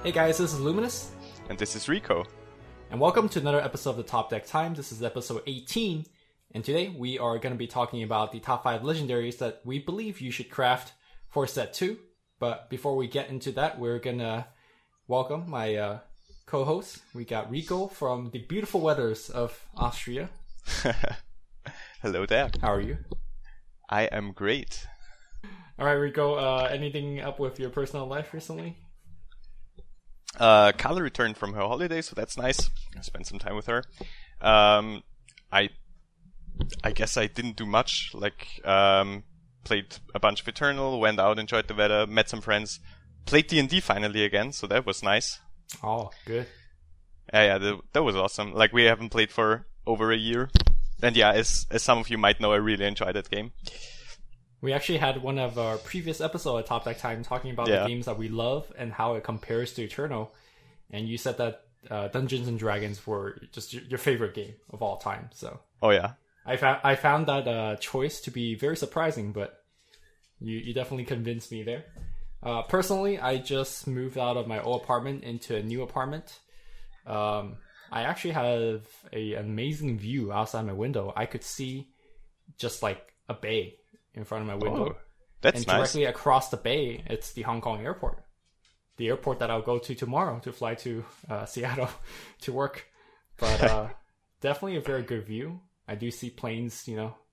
Hey guys, this is Luminous. And this is Rico. And welcome to another episode of the Top Deck Time. This is episode 18. And today we are going to be talking about the top 5 legendaries that we believe you should craft for set 2. But before we get into that, we're going to welcome my co-host. We got Rico from the beautiful weathers of Austria. Hello there. How are you? I am great. Alright, Rico, anything up with your personal life recently? Carla returned from her holiday, so that's nice. I spent some time with her. I guess I didn't do much. Played a bunch of Eternal, went out, enjoyed the weather, met some friends, played D&D finally again, so that was nice. Oh, good. Yeah, that was awesome. Like, we haven't played for over a year. And yeah, as some of you might know, I really enjoyed that game. We actually had one of our previous episodes at Top Deck Time talking about the games that we love and how it compares to Eternal. And you said that Dungeons and Dragons were just your favorite game of all time. So, oh yeah, I found that choice to be very surprising, but you definitely convinced me there. Personally, I just moved out of my old apartment into a new apartment. I actually have an amazing view outside my window. I could see just like a bay in front of my window. Oh, that's and nice. Directly across the bay, it's the Hong Kong airport. The airport that I'll go to tomorrow to fly to Seattle to work. But definitely a very good view. I do see planes,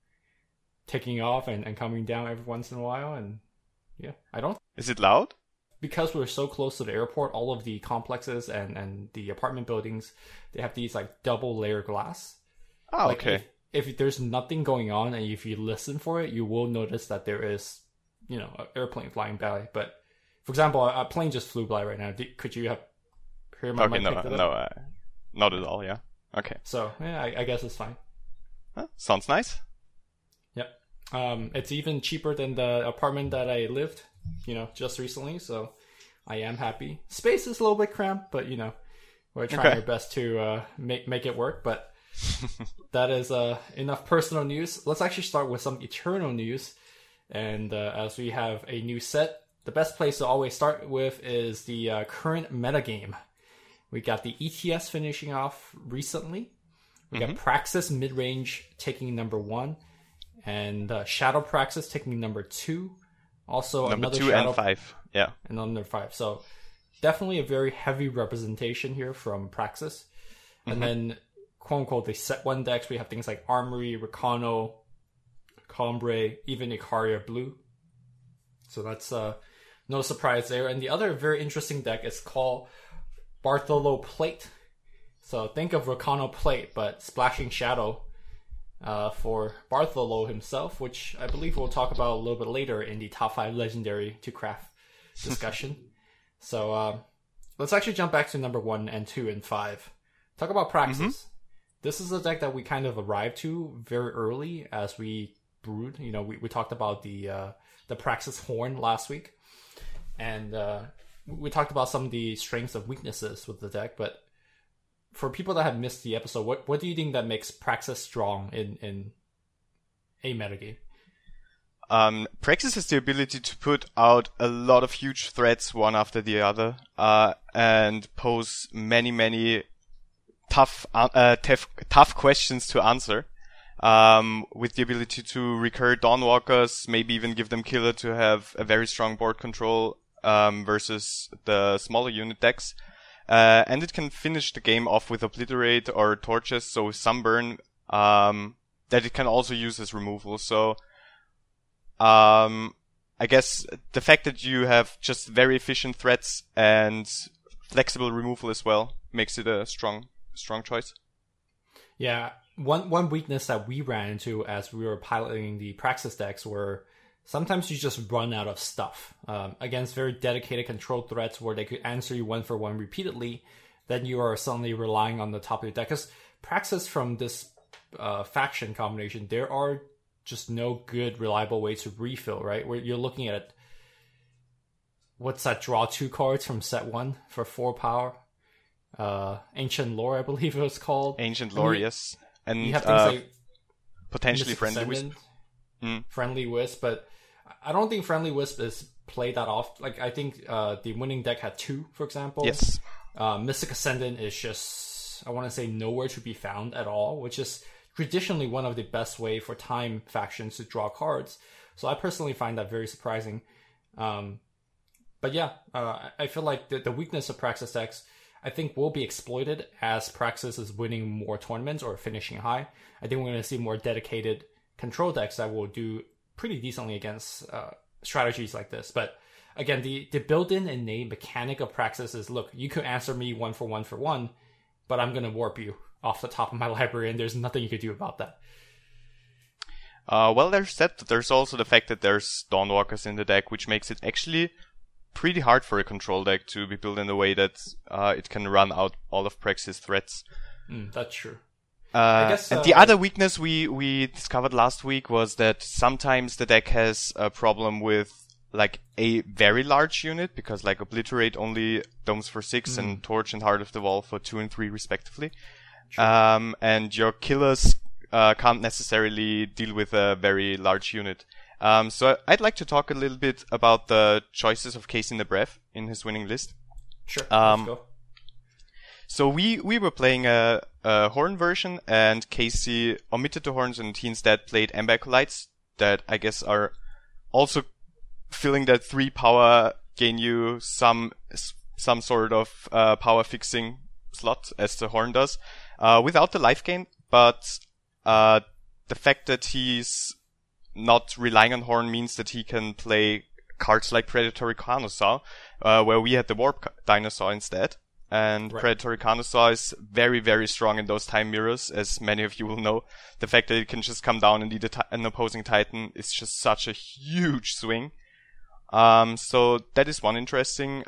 taking off and coming down every once in a while. And yeah, I don't... Is it loud? Because we're so close to the airport, all of the complexes and the apartment buildings, they have these like double layer glass. Oh, okay. If there's nothing going on and if you listen for it, you will notice that there is, an airplane flying by. But for example, a plane just flew by right now. Could you have heard my mic? Not at all. Yeah. Okay. So yeah, I guess it's fine. Huh? Sounds nice. Yep. It's even cheaper than the apartment that I lived, just recently. So I am happy. Space is a little bit cramped, but we're trying our best to make it work. But that is enough personal news. Let's actually start with some Eternal news. And as we have a new set, the best place to always start with is the current metagame. We got the ETS finishing off recently. We got Praxis mid-range taking number 1. And Shadow Praxis taking number 2. Also number another 2 Shadow and 5. Yeah. And number 5. So definitely a very heavy representation here from Praxis. And then quote-unquote, the set 1 decks, we have things like Armory, Recano, Combre, even Icaria Blue. So that's no surprise there. And the other very interesting deck is called Bartholo Plate. So think of Recano Plate, but Splashing Shadow for Bartholo himself, which I believe we'll talk about a little bit later in the top 5 legendary to craft discussion. So let's actually jump back to number 1 and 2 and 5. Talk about Praxis. This is a deck that we kind of arrived to very early as we brewed. We talked about the Praxis Horn last week. And we talked about some of the strengths and weaknesses with the deck. But for people that have missed the episode, what do you think that makes Praxis strong in a metagame? Praxis has the ability to put out a lot of huge threats one after the other and pose many tough questions to answer, with the ability to recur Dawnwalkers, maybe even give them Killer to have a very strong board control versus the smaller unit decks. And it can finish the game off with Obliterate or Torches, so Sunburn, that it can also use as removal. So I guess the fact that you have just very efficient threats and flexible removal as well makes it a strong choice. Yeah, one weakness that we ran into as we were piloting the Praxis decks were sometimes you just run out of stuff. Against very dedicated control threats where they could answer you 1 for 1 repeatedly, then you are suddenly relying on the top of your deck. Because Praxis from this faction combination, there are just no good reliable way to refill, right? Where you're looking at, what's that, draw 2 cards from set 1 for 4 power. Ancient Lore, I believe it was called. Ancient Lore, yes. And you have things like potentially Friendly Wisp. Friendly Wisp, but I don't think Friendly Wisp is play that off. Like, I think the winning deck had 2, for example. Yes. Mystic Ascendant is just, I want to say, nowhere to be found at all, which is traditionally one of the best way for time factions to draw cards. So I personally find that very surprising. But yeah, I feel like the weakness of Praxis decks, I think, will be exploited as Praxis is winning more tournaments or finishing high. I think we're going to see more dedicated control decks that will do pretty decently against strategies like this. But again, the built-in innate mechanic of Praxis is, look, you could answer me 1 for 1 for 1, but I'm going to warp you off the top of my library, and there's nothing you could do about that. Well, there's that. There's also the fact that there's Dawnwalkers in the deck, which makes it actually pretty hard for a control deck to be built in a way that it can run out all of Praxis threats. That's true. I guess, and the other weakness we discovered last week was that sometimes the deck has a problem with like a very large unit, because like Obliterate only domes for 6 and Torch and Heart of the Wall for 2 and 3 respectively. And your killers can't necessarily deal with a very large unit. So I'd like to talk a little bit about the choices of Casey Nebrev in his winning list. Sure, let's go. So we were playing a Horn version, and Casey omitted the Horns and he instead played Ember Acolytes that I guess are also filling that 3 power, gain you some sort of power fixing slot as the Horn does, without the life gain, but the fact that he's not relying on Horn means that he can play cards like Predatory Carnosaur, where we had the Warp Dinosaur instead. And Predatory Carnosaur is very, very strong in those time mirrors, as many of you will know. The fact that it can just come down and eat an opposing Titan is just such a huge swing. So that is one interesting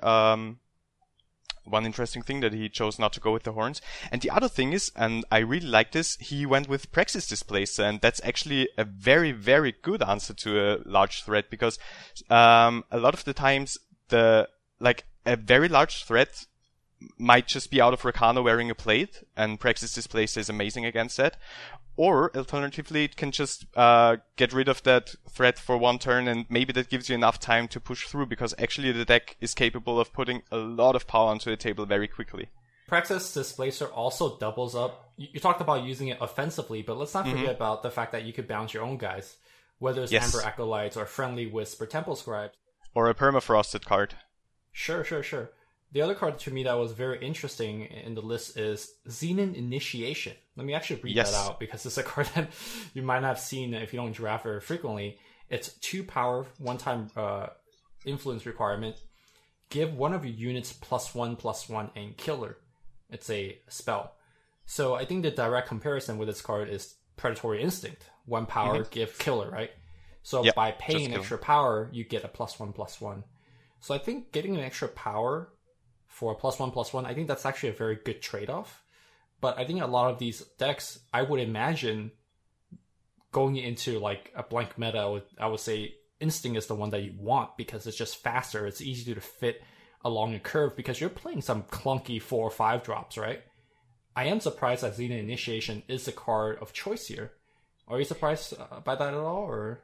thing, that he chose not to go with the Horns. And the other thing is, and I really like this, he went with Praxis Displacer, and that's actually a very, very good answer to a large threat, because a lot of the times a very large threat might just be out of Rakano wearing a plate, and Praxis Displacer is amazing against that. Or, alternatively, it can just get rid of that threat for 1 turn, and maybe that gives you enough time to push through, because actually the deck is capable of putting a lot of power onto the table very quickly. Praxis Displacer also doubles up. You talked about using it offensively, but let's not forget about the fact that you could bounce your own guys, whether it's Amber Acolytes or Friendly Wisp or Temple Scribes. Or a Permafrosted card. Sure. The other card to me that was very interesting in the list is Xenon Initiation. Let me actually read that out, because it's a card that you might not have seen if you don't draft very frequently. It's 2 power, 1-time influence requirement. Give one of your units +1/+1 and killer. It's a spell. So I think the direct comparison with this card is Predatory Instinct. 1 power, give killer, right? So by paying extra power, you get a +1/+1. So I think getting an extra power for +1/+1, I think that's actually a very good trade-off. But I think a lot of these decks, I would imagine, going into like a blank meta, I would say Instinct is the one that you want, because it's just faster. It's easy to fit along a curve, because you're playing some clunky 4 or 5 drops, right? I am surprised that Xenon Initiation is the card of choice here. Are you surprised by that at all, or?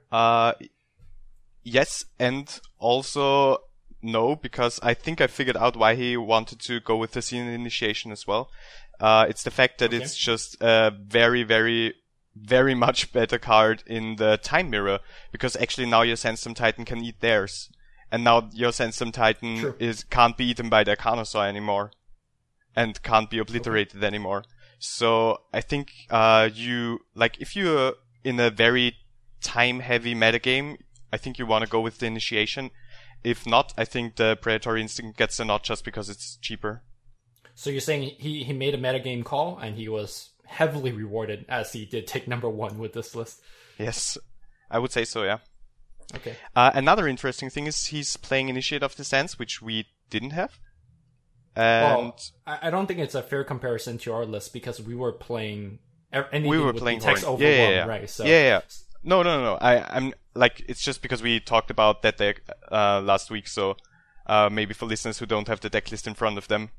Yes, and also no, because I think I figured out why he wanted to go with the Xenon Initiation as well. It's the fact that it's just a very, very, very much better card in the Time Mirror, because actually now your Sandstorm Titan can eat theirs. And now your Sandstorm Titan can't be eaten by the Carnosaur anymore, and can't be obliterated anymore. So I think if you're in a very time-heavy metagame, I think you want to go with the Initiation. If not, I think the Predatory Instinct gets a nod just because it's cheaper. So you're saying he made a metagame call, and he was heavily rewarded, as he did take number 1 with this list? Yes, I would say so, yeah. Okay. Another interesting thing is he's playing Initiate of the Sands, which we didn't have. And I don't think it's a fair comparison to our list, because we were playing anything we were with playing the text Horn. over 1, right? So. Yeah. No. I'm like, it's just because we talked about that deck last week, so maybe for listeners who don't have the deck list in front of them.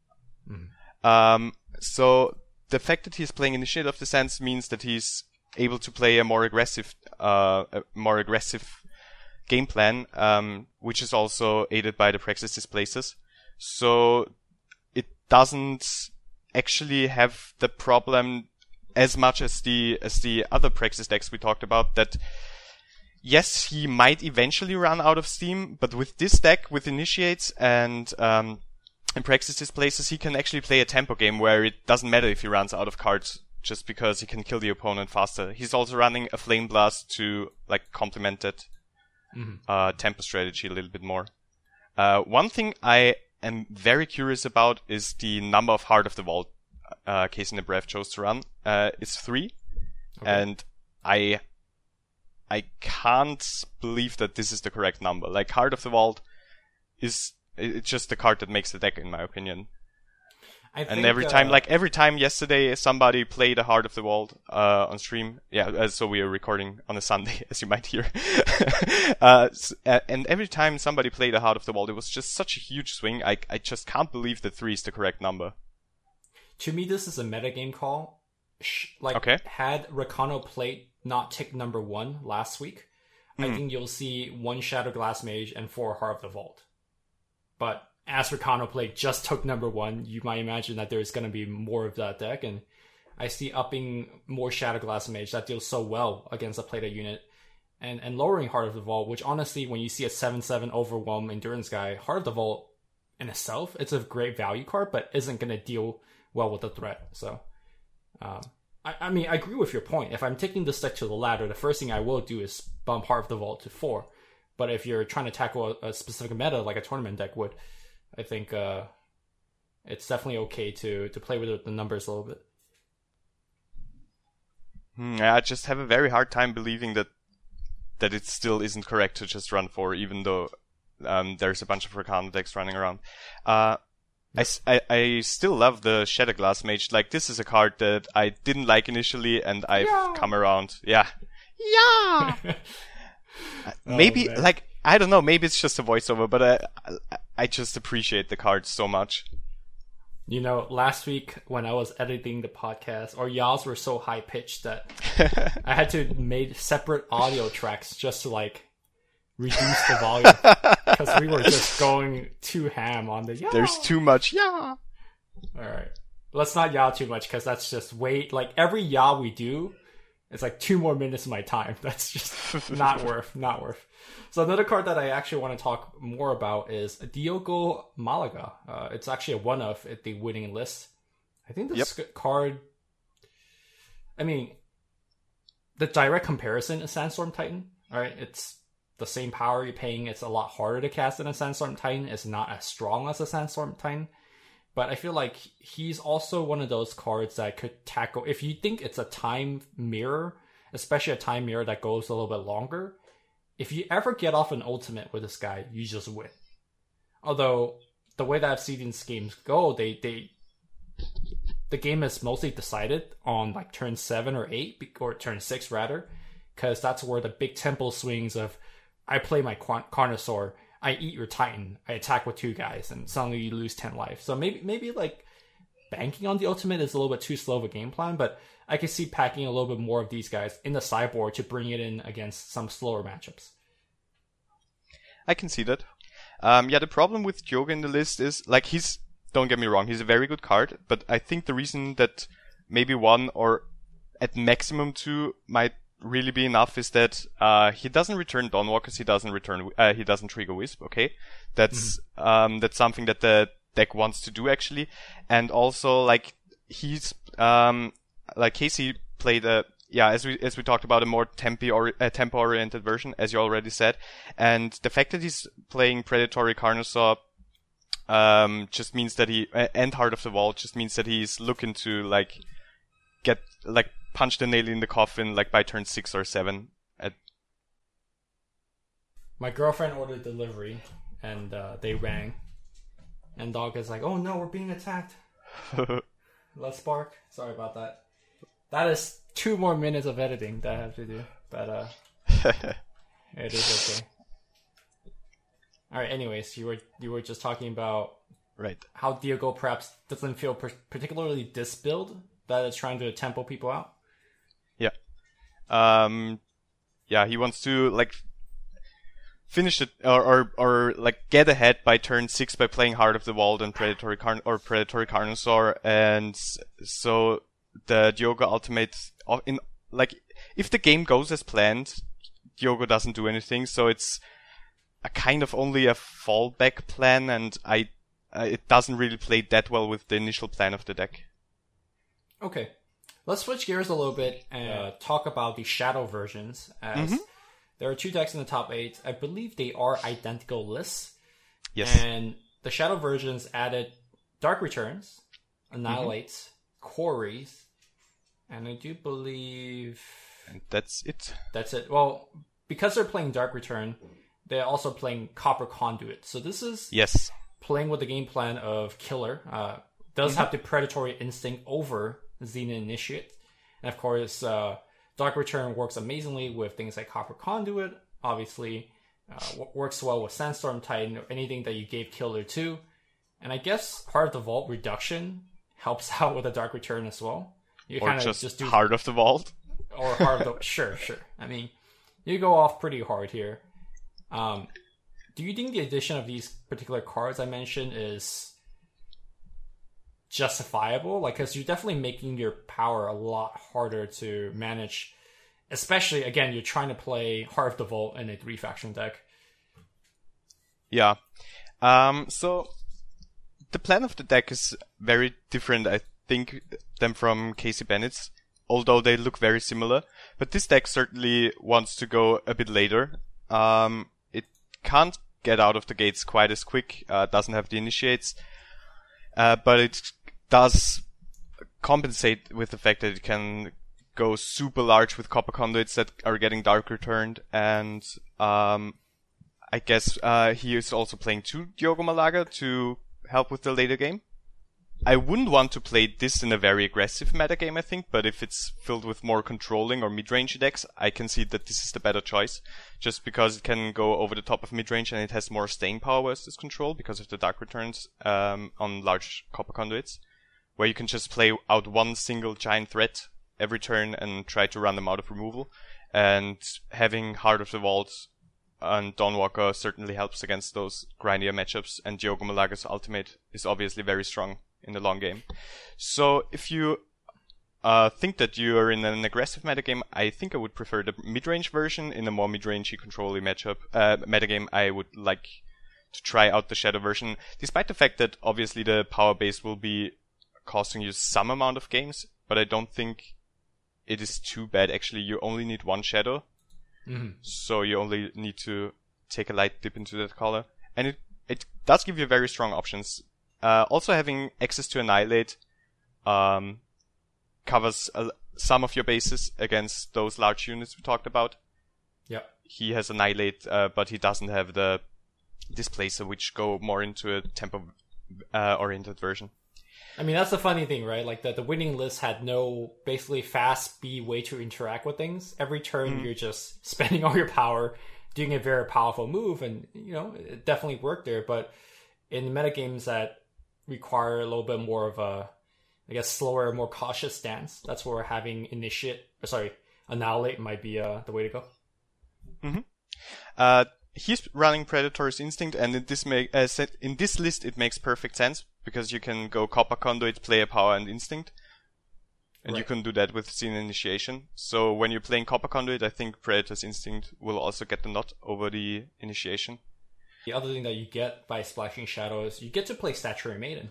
So the fact that he's playing Initiate of the Sands means that he's able to play a more aggressive game plan, which is also aided by the Praxis Displaces. So it doesn't actually have the problem as much as the other Praxis decks we talked about, that yes, he might eventually run out of steam, but with this deck, with Initiates and Praxis Displaces, he can actually play a tempo game where it doesn't matter if he runs out of cards, just because he can kill the opponent faster. He's also running a Flame Blast to like complement that tempo strategy a little bit more. One thing I am very curious about is the number of Heart of the Vault Casey Nebrev chose to run. It's 3, and I can't believe that this is the correct number. Like, Heart of the Vault it's just the card that makes the deck, in my opinion. And every time yesterday somebody played a Heart of the Vault on stream. Yeah, so we are recording on a Sunday, as you might hear. And every time somebody played a Heart of the Vault, it was just such a huge swing. I just can't believe that 3 is the correct number. To me, this is a metagame call. Had Rakano played not tick number 1 last week, I think you'll see 1 Shadow Glass Mage and 4 Heart of the Vault. But as Rakano played just took number 1, you might imagine that there's going to be more of that deck, and I see upping more Shadow Glass Mage that deals so well against a Plato unit, and lowering Heart of the Vault, which honestly, when you see a 7/7 Overwhelm Endurance guy, Heart of the Vault in itself, it's a great value card, but isn't going to deal well with the threat. So, I mean, I agree with your point. If I'm taking this deck to the ladder, the first thing I will do is bump Heart of the Vault to 4. But if you're trying to tackle a specific meta like a tournament deck would, I think it's definitely okay to play with the numbers a little bit. I just have a very hard time believing that it still isn't correct to just run 4, even though there's a bunch of Rakano decks running around. I still love the Shadow Glass Mage. Like, this is a card that I didn't like initially, and I've come around. Yeah. Maybe, I don't know, maybe it's just a voiceover, but I just appreciate the card so much. You know, last week when I was editing the podcast, our yaws were so high-pitched that I had to make separate audio tracks just to, reduce the volume. Because we were just going too ham on the yaw. There's too much yaw. Alright. Let's not yaw too much, because that's just every yaw we do, it's 2 more minutes of my time. That's just not worth. So another card that I actually want to talk more about is Diogo Malaga. It's actually a one-of at the winning list. I think this card... I mean, the direct comparison is Sandstorm Titan. Alright, it's the same power you're paying. It's a lot harder to cast than a Sandstorm Titan. It's not as strong as a Sandstorm Titan. But I feel like he's also one of those cards that could tackle... If you think it's a time mirror, especially a time mirror that goes a little bit longer, if you ever get off an ultimate with this guy, you just win. Although, the way that I've seen these games go, the game is mostly decided on turn 7 or 8, or turn 6 rather, because that's where the big tempo swings of, I play my Carnosaur, I eat your Titan, I attack with 2 guys, and suddenly you lose 10 life. So maybe banking on the ultimate is a little bit too slow of a game plan, but I can see packing a little bit more of these guys in the sideboard to bring it in against some slower matchups. I can see that. The problem with Diogo in the list is, don't get me wrong, he's a very good card, but I think the reason that maybe 1 or at maximum 2 might really be enough is that he doesn't return Dawnwalkers, he doesn't trigger Wisp, okay? That's something that the deck wants to do, actually. And also, he's Casey played as we talked about, a more tempo oriented version, as you already said. And the fact that he's playing Predatory Carnosaur just means that and Heart of the Vault just means that he's looking to get punch the nail in the coffin by turn 6 or 7. My girlfriend ordered delivery, and they rang. And dog is like, "Oh no, we're being attacked." Let's bark. Sorry about that. That is 2 more minutes of editing that I have to do, but it is okay. All right. Anyways, you were just talking about how Diogo perhaps doesn't feel particularly disbuild, that it's trying to tempo people out. Yeah. He wants to finish it or like get ahead by turn 6 by playing Heart of the Vault and Predatory Carnosaur, and so the Diogo ultimate in like if the game goes as planned, Diogo doesn't do anything, so it's a kind of only a fallback plan, and it doesn't really play that well with the initial plan of the deck. Okay, let's switch gears a little bit and talk about the Shadow versions, as there are 2 decks in the top 8. I believe they are identical lists. Yes. And the Shadow versions added Dark Returns, Annihilates, Quarries, and I do believe... And that's it. That's it. Well, because they're playing Dark Return, they're also playing Copper Conduit. So this is playing with the game plan of Killer. Does have the Predatory Instinct over Xena Initiate. And of course, Dark Return works amazingly with things like Copper Conduit. Obviously, works well with Sandstorm Titan or anything that you gave Killer to. And I guess Heart of the Vault Reduction helps out with the Dark Return as well. You or just do Heart of the Vault. Or Heart of the... Sure. I mean, you go off pretty hard here. Do you think the addition of these particular cards I mentioned is justifiable? Like, because you're definitely making your power a lot harder to manage. Especially, again, you're trying to play Heart of the Vault in a 3-faction deck. Yeah. So, the plan of the deck is very different, I think, than from Casey Bennett's, although they look very similar. But this deck certainly wants to go a bit later. It can't get out of the gates quite as quick, doesn't have the initiates, but it does compensate with the fact that it can go super large with Copper Conduits that are getting Dark Returned, and I guess he is also playing 2 Diogo Malaga to help with the later game. I wouldn't want to play this in a very aggressive metagame, I think, but if it's filled with more controlling or mid-range decks, I can see that this is the better choice, just because it can go over the top of mid-range and it has more staying power versus control because of the Dark Returns on large Copper Conduits, where you can just play out one single giant threat every turn and try to run them out of removal, and having Heart of the Vault and Dawnwalker certainly helps against those grindier matchups, and Diogo Malaga's ultimate is obviously very strong in the long game. So if you think that you are in an aggressive metagame, I think I would prefer the mid-range version. In a more mid-rangey control-y metagame, I would like to try out the Shadow version, despite the fact that obviously the power base will be costing you some amount of games, but I don't think it is too bad. Actually, you only need 1 Shadow, so you only need to take a light dip into that color, and it does give you very strong options. Also, having access to Annihilate covers some of your bases against those large units we talked about. Yeah. He has Annihilate, but he doesn't have the Displacer, which go more into a tempo-oriented version. I mean, that's the funny thing, right? Like, the winning list had no, basically, fast speed way to interact with things. Every turn, you're just spending all your power, doing a very powerful move, and, you know, it definitely worked there. But in metagames that require a little bit more of a, I guess, slower, more cautious stance, that's where having Annihilate might be the way to go. He's running Predator's Instinct, and in this list it makes perfect sense, because you can go Copper Conduit, Player Power, and Instinct. And you can do that with Xena Initiation. So when you're playing Copper Conduit, I think Predator's Instinct will also get the nod over the Initiation. The other thing that you get by splashing Shadow is you get to play Statuary Maiden.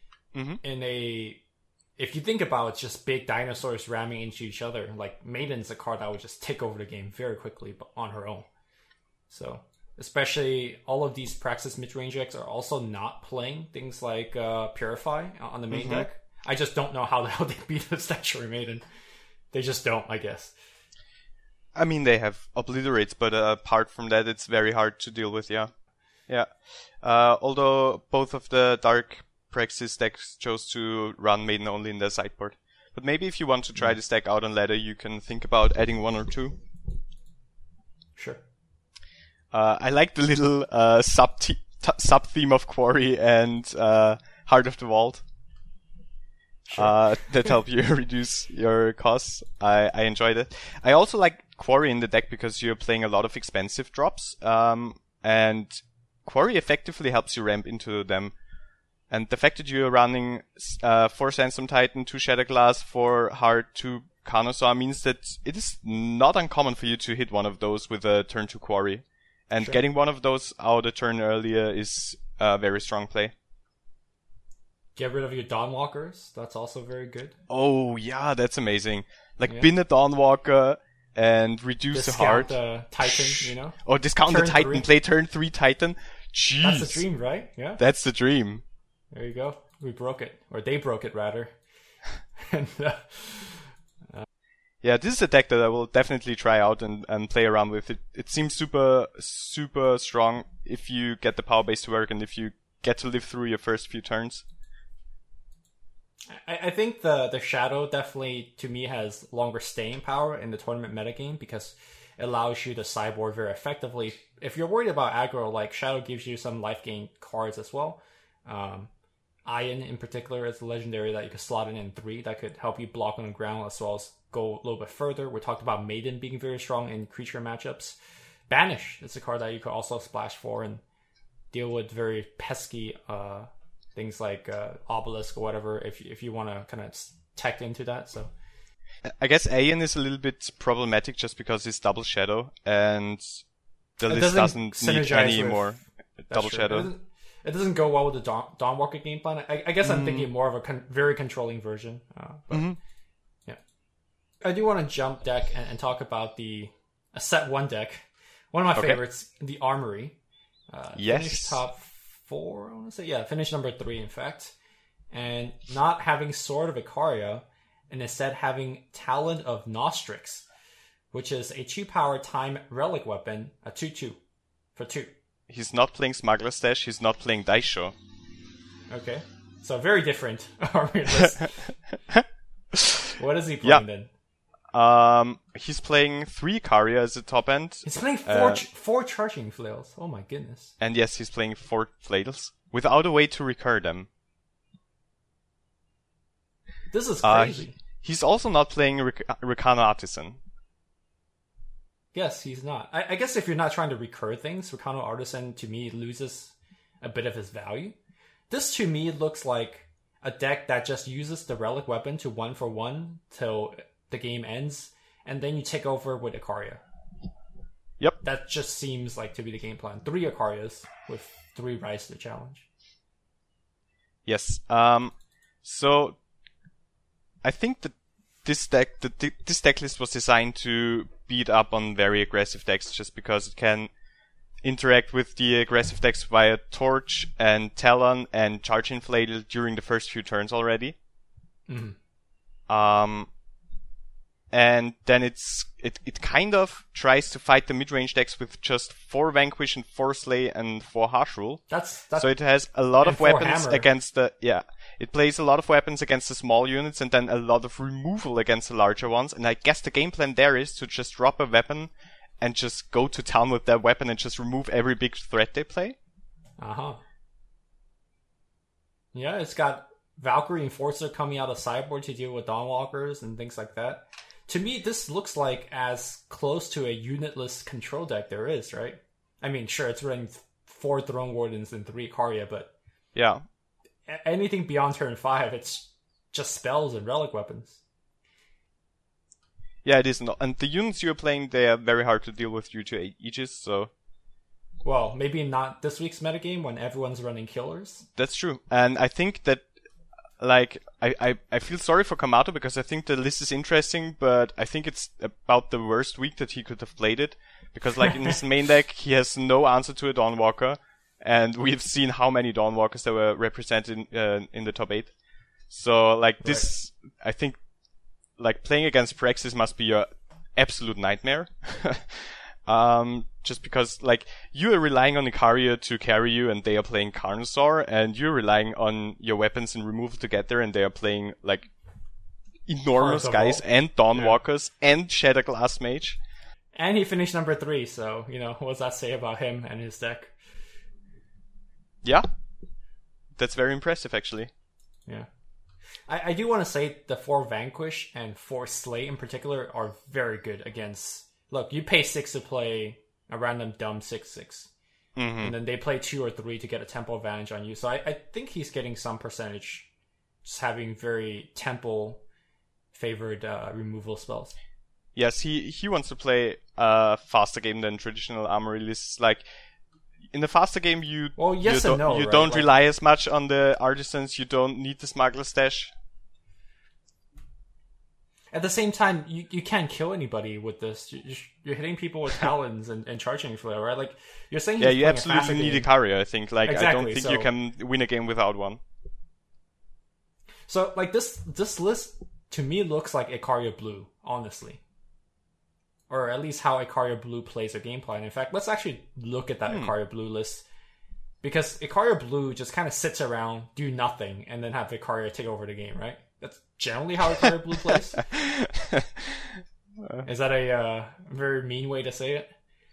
If you think about it, just big dinosaurs ramming into each other. Like, Maiden's a card that would just take over the game very quickly on her own. So, especially all of these Praxis mid-range decks are also not playing things like Purify on the main deck. I just don't know how the hell they beat the Statuary Maiden. They just don't, I guess. I mean, they have Obliterates, but apart from that, it's very hard to deal with, yeah. Although both of the Dark Praxis decks chose to run Maiden only in their sideboard. But maybe if you want to try this deck out on ladder, you can think about adding 1 or 2. Sure. I like the little sub-theme of Quarry and Heart of the Vault. Sure. That help you reduce your costs. I enjoyed it. I also like Quarry in the deck because you're playing a lot of expensive drops. and Quarry effectively helps you ramp into them. And the fact that you're running 4 Sandstorm Titan, 2 Shatterglass, 4 Heart, 2 Carnosaur means that it is not uncommon for you to hit one of those with a turn 2 Quarry. And getting one of those out a turn earlier is a very strong play. Get rid of your Dawnwalkers. That's also very good. Oh, yeah, that's amazing. Like, bin a Dawnwalker and reduce the Heart. Discount the Titan, you know? Or discount turn the Titan, 3. play turn 3 Titan. Jeez. That's the dream, right? Yeah. That's the dream. There you go. We broke it. Or they broke it, rather. And, yeah, this is a deck that I will definitely try out and play around with. It seems super, super strong if you get the power base to work and if you get to live through your first few turns. I think the Shadow definitely, to me, has longer staying power in the tournament metagame because it allows you to sideboard very effectively. If you're worried about aggro, like, Shadow gives you some life gain cards as well. Iron, in particular, is a legendary that you could slot in 3 that could help you block on the ground as well as go a little bit further. We talked about Maiden being very strong in creature matchups. Banish is a card that you could also splash for and deal with very pesky things like Obelisk or whatever if you want to kind of tech into that. So I guess Aeon is a little bit problematic just because it's double Shadow and the list doesn't need any more double Shadow. It doesn't go well with the Dawnwalker game plan. I guess I'm thinking more of a very controlling version. Yeah, I do want to jump deck and talk about a set 1 deck. One of my favorites, the Armory. Yes. Finished top 4, I want to say. Yeah, finished number 3, in fact. And not having Sword of Icaria, and instead having Talon of Nostrix, which is a 2-power time relic weapon, a 2/2 for 2. He's not playing Smuggler's Stash, he's not playing Daisho. Okay. So very different army list. What is he playing then? He's playing 3 Icaria as a top end. He's playing 4 Charging Flails. Oh my goodness. And yes, he's playing 4 Flails without a way to recur them. This is crazy. He's also not playing Recano Artisan. Yes, he's not. I guess if you're not trying to recur things, Recano Artisan, to me, loses a bit of his value. This, to me, looks like a deck that just uses the relic weapon to 1-for-1 till the game ends, and then you take over with Icaria. Yep. That just seems like to be the game plan. 3 Icarias with 3 Rise to the Challenge. Yes. So I think that this deck list was designed to beat up on very aggressive decks just because it can interact with the aggressive decks via Torch and Talon and Charge Inflated during the first few turns already. Mm-hmm. And then it kind of tries to fight the mid-range decks with just 4 Vanquish and 4 Slay and 4 Harsh Rule. That's so it has a lot of weapons Hammer. against the it plays a lot of weapons against the small units and then a lot of removal against the larger ones. And I guess the game plan there is to just drop a weapon and just go to town with that weapon and just remove every big threat they play. Yeah, it's got Valkyrie Enforcer coming out of sideboard to deal with Dawnwalkers and things like that. To me, this looks like as close to a unitless control deck there is, right? I mean, sure, it's running 4 Throne Wardens and 3 Icaria, but yeah, anything beyond turn 5, it's just spells and relic weapons. Yeah, it is. And the units you're playing, they are very hard to deal with due to Aegis, so... Well, maybe not this week's metagame when everyone's running killers. That's true. And I think that, like, I feel sorry for Kamato because I think the list is interesting, but I think it's about the worst week that he could have played it. Because, like, in his main deck, he has no answer to a Dawnwalker. And we've seen how many Dawnwalkers that were represented in the top 8. So, like, this, I think, like, playing against Praxis must be your absolute nightmare. Just because, like, you are relying on Icaria to carry you and they are playing Carnosaur, and you're relying on your weapons and removal to get there and they are playing, like, enormous guys and Dawnwalkers and Shatterglass Mage. And he finished number 3, so, you know, what does that say about him and his deck? Yeah. That's very impressive, actually. Yeah. I do want to say the 4 Vanquish and 4 Slay in particular are very good against... Look, you pay 6 to play a random dumb 6/6. and then they play 2 or 3 to get a tempo advantage on you. So I think he's getting some percentage, just having very tempo favored removal spells. Yes, he wants to play a faster game than traditional armory lists. Like, in the faster game, you don't rely as much on the artisans. You don't need the smuggler stash. At the same time, you can't kill anybody with this. You're hitting people with talons and charging flare, right? Like, you're saying you absolutely need Icaria, I think. Like, exactly, I don't think you can win a game without one. So, like, this list, to me, looks like Icaria Blue, honestly. Or at least how Icaria Blue plays their game plan. In fact, let's actually look at that Icaria Blue list. Because Icaria Blue just kind of sits around, do nothing, and then have Icaria take over the game, right? That's generally how Icaria Blue plays. Is that a very mean way to say it?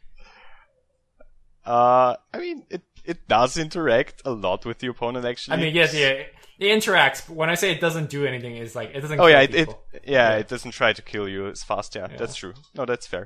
I mean, it does interact a lot with the opponent, actually. I mean, yes, yeah. It interacts, but when I say it doesn't do anything, it's like, it doesn't kill people. It doesn't try to kill you as fast, yeah. That's true. No, that's fair.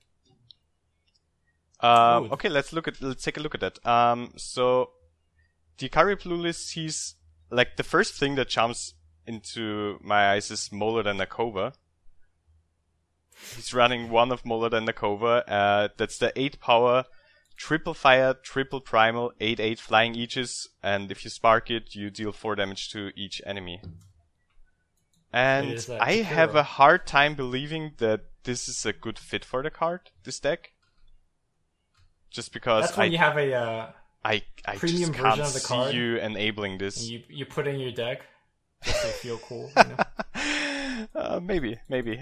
Okay, let's take a look at that. So, the Icaria Blue list, he's, like, the first thing that jumps into my eyes is Mollard and Nakova. He's running one of Mollard and Nakova. That's the 8 power, triple fire, triple primal, 8/8 flying Aegis, and if you spark it, you deal 4 damage to each enemy. And I have a hard time believing that this is a good fit for the card, this deck. Just because that's when you have a I premium just can't version of the card. See you enabling this. You put in your deck just to feel cool. You know? Maybe.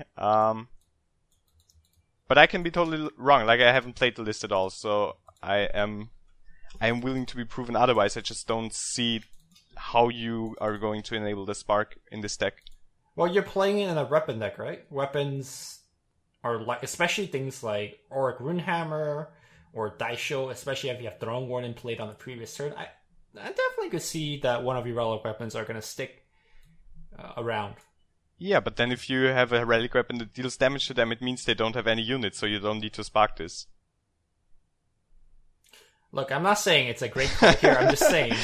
But I can be totally wrong. Like, I haven't played the list at all, so I am willing to be proven otherwise. I just don't see how you are going to enable the spark in this deck. Well, you're playing it in a weapon deck, right? Weapons are like, especially things like Auric Runehammer or Daisho, especially if you have Throne Warden played on the previous turn. I definitely could see that one of your relic weapons are going to stick around. Yeah, but then if you have a relic weapon that deals damage to them, it means they don't have any units, so you don't need to spark this. Look, I'm not saying it's a great card here, I'm just saying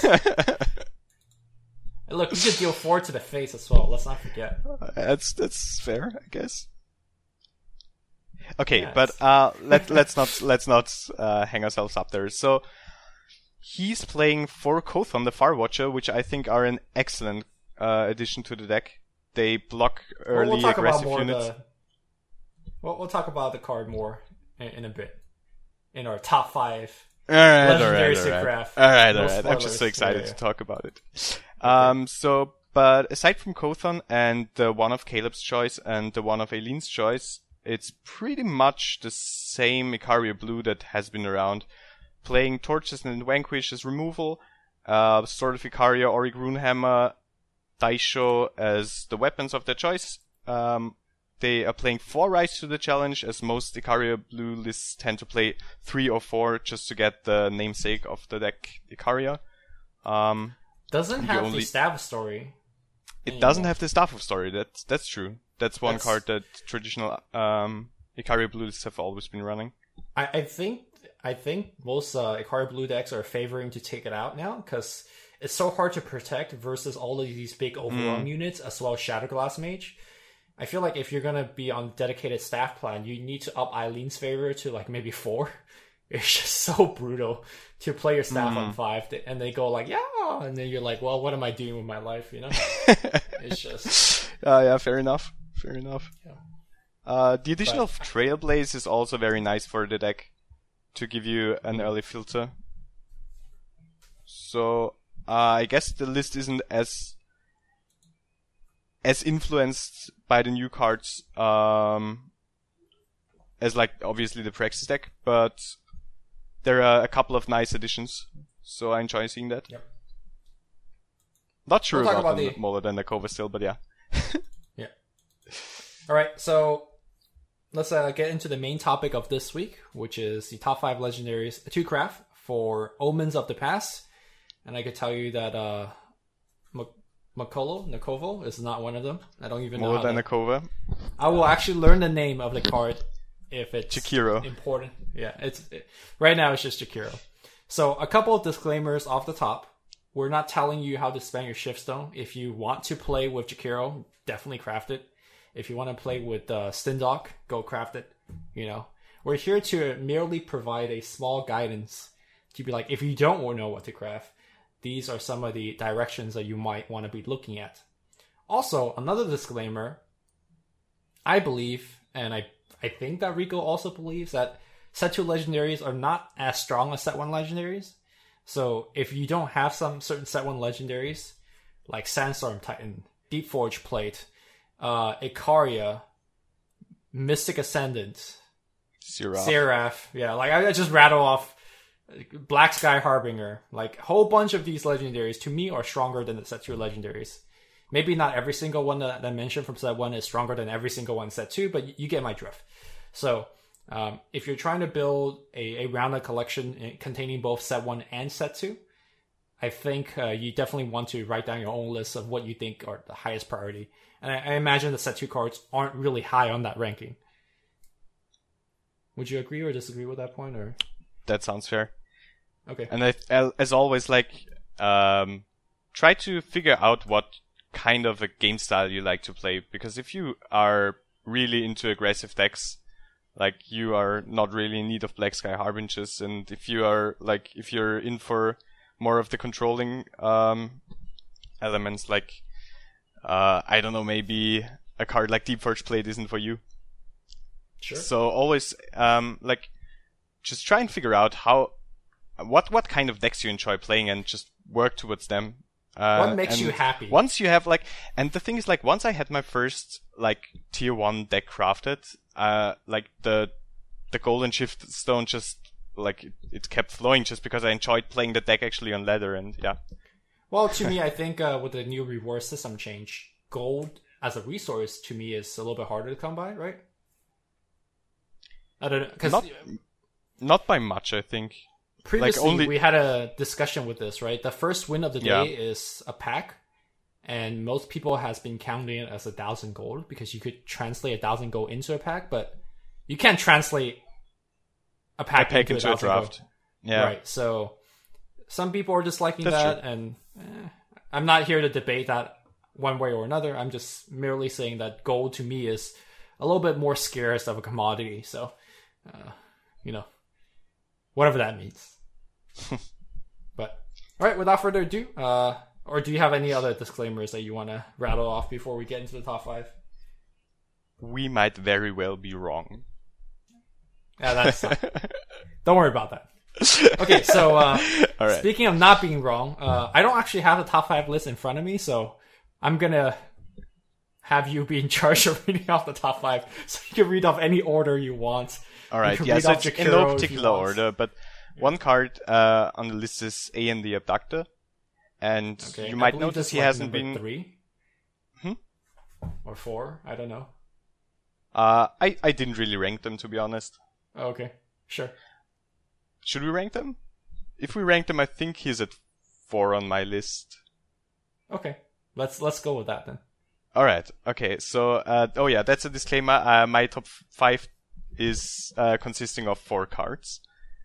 look, you could deal 4 to the face as well, let's not forget. That's fair, I guess. Okay, yeah, but let's not hang ourselves up there. So, he's playing 4 Kothon, the Far Watcher, which I think are an excellent addition to the deck. They block early aggressive units. We'll talk about the card more in a bit. In our top 5 legendary Siggraf. All right. I'm just so excited to talk about it. Okay. But aside from Kothon and the one of Caleb's choice and the one of Aileen's choice, it's pretty much the same Icaria Blue that has been around. Playing Torches and Vanquish as removal, Sword of Icaria, Auric Runehammer, Daisho as the weapons of their choice. They are playing 4 Rise to the Challenge, as most Icaria Blue lists tend to play 3 or 4 just to get the namesake of the deck, Icaria. Doesn't have the Staff Story. It doesn't have the Staff of Story, that's true. That's one card that traditional Icaria Blue lists have always been running. I think most Icaria Blue decks are favoring to take it out now, because it's so hard to protect versus all of these big overwhelm units, as well as Shatterglass Mage. I feel like if you're going to be on dedicated staff plan, you need to up Eileen's favor to like maybe 4. It's just so brutal to play your staff on 5, and they go like, yeah, and then you're like, well, what am I doing with my life, you know? It's just... yeah, fair enough. Yeah. The addition of Trailblaze is also very nice for the deck to give you an early filter. So... I guess the list isn't as influenced by the new cards as, like, obviously the Praxis deck, but there are a couple of nice additions, so I enjoy seeing that. Yep. Not sure about the Mollard and Nakova still, but yeah. Yeah. Alright, so let's get into the main topic of this week, which is the top 5 legendaries, 2 craft for Omens of the Past. And I could tell you that Nakovo is not one of them. I don't even know. More than Nakova. I will actually learn the name of the card if it's Jakiro. Important. Yeah, right now it's just Jakiro. So a couple of disclaimers off the top. We're not telling you how to spend your shift stone. If you want to play with Jakiro, definitely craft it. If you want to play with Stindok, go craft it. You know, we're here to merely provide a small guidance to be like, if you don't know what to craft, these are some of the directions that you might want to be looking at. Also, another disclaimer, I believe, and I think that Rico also believes, that set 2 legendaries are not as strong as set 1 legendaries. So if you don't have some certain set 1 legendaries, like Sandstorm Titan, Deep Forge Plate, Icaria, Mystic Ascendant, Seraph, yeah, like I just rattle off Black Sky Harbinger, like a whole bunch of these legendaries to me are stronger than the set 2 legendaries. Maybe not every single one that I mentioned from set 1 is stronger than every single one in set 2, but you get my drift. So if you're trying to build a rounded collection containing both set 1 and set 2, I think you definitely want to write down your own list of what you think are the highest priority. And I imagine the set 2 cards aren't really high on that ranking. Would you agree or disagree with that point? Or that sounds fair. Okay. And as always, like, try to figure out what kind of a game style you like to play. Because if you are really into aggressive decks, like, you are not really in need of Black Sky Harbingers. And if you're in for more of the controlling elements, like, I don't know, maybe a card like Deep Forge Plate isn't for you. Sure. So always, just try and figure out what kind of decks you enjoy playing and just work towards them. What makes you happy? Once you have, like, and the thing is, like, once I had my first, like, tier 1 deck crafted, like, the golden shift stone just, like, it kept flowing just because I enjoyed playing the deck actually on ladder, and yeah. Well, to me, I think with the new reward system change, gold as a resource to me is a little bit harder to come by, right? I don't know, because not by much, I think. Previously, we had a discussion with this, right? The first win of the day is a pack, and most people has been counting it as 1,000 gold because you could translate 1,000 gold into a pack, but you can't translate a pack into a draft. Gold. Yeah, right. So some people are disliking that, true. And I'm not here to debate that one way or another. I'm just merely saying that gold to me is a little bit more scarce of a commodity. So, you know, whatever that means. But all right, without further ado, or do you have any other disclaimers that you want to rattle off before we get into the top 5? We might very well be wrong. Yeah, that's don't worry about that. Okay, so all right. Speaking of not being wrong, I don't actually have the top 5 list in front of me, so I'm gonna have you be in charge of reading off the top 5, so you can read off any order you want. All right, yeah, so it's in no particular order, but one card on the list is Aeon the Abductor, and you might notice he hasn't been 3 or 4. I don't know. I didn't really rank them, to be honest. Oh, okay, sure. Should we rank them? If we rank them, I think he's at 4 on my list. Okay, let's go with that then. All right. Okay. So, that's a disclaimer. My top 5 is consisting of 4 cards.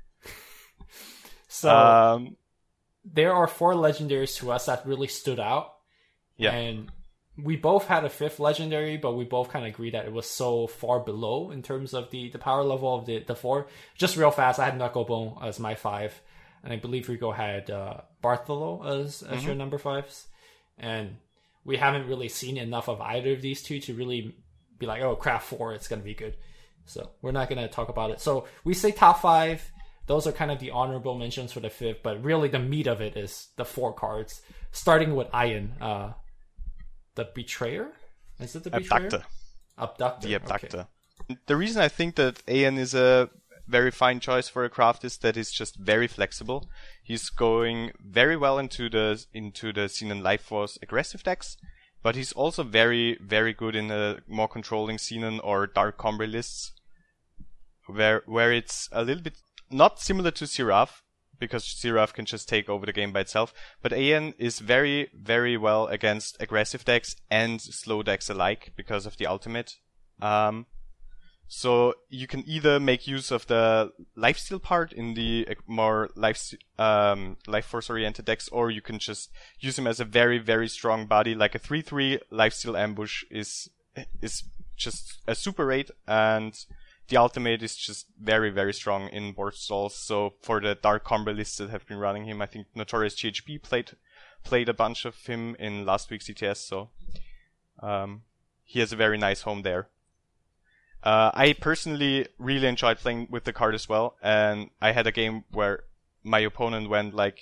So there are 4 legendaries to us that really stood out. Yeah. And we both had a 5th legendary, but we both kind of agreed that it was so far below in terms of the power level of the 4. Just real fast, I had Knucklebone as my 5, and I believe Rico had Bartholo as your number 5s. And we haven't really seen enough of either of these two to really be like, oh, craft 4, it's going to be good. So we're not going to talk about it. So we say top 5. Those are kind of the honorable mentions for the 5th, but really the meat of it is the 4 cards, starting with Iron, the Betrayer. Is it the Betrayer? Abductor. The Abductor. Okay. The reason I think that Aeon is a very fine choice for a craft is that he's just very flexible. He's going very well into the Xenon Life Force aggressive decks, but he's also very, very good in the more controlling Xenon or Dark Combre lists, where it's a little bit not similar to Seraph, because Seraph can just take over the game by itself, but Aeon is very, very well against aggressive decks and slow decks alike because of the ultimate. So you can either make use of the lifesteal part in the more life force oriented decks, or you can just use him as a very, very strong body. Like a 3/3 lifesteal ambush is just a super rate, and the ultimate is just very, very strong in board stalls. So for the Dark Combo lists that have been running him, I think Notorious GHB played a bunch of him in last week's CTS, so he has a very nice home there. I personally really enjoyed playing with the card as well, and I had a game where my opponent went like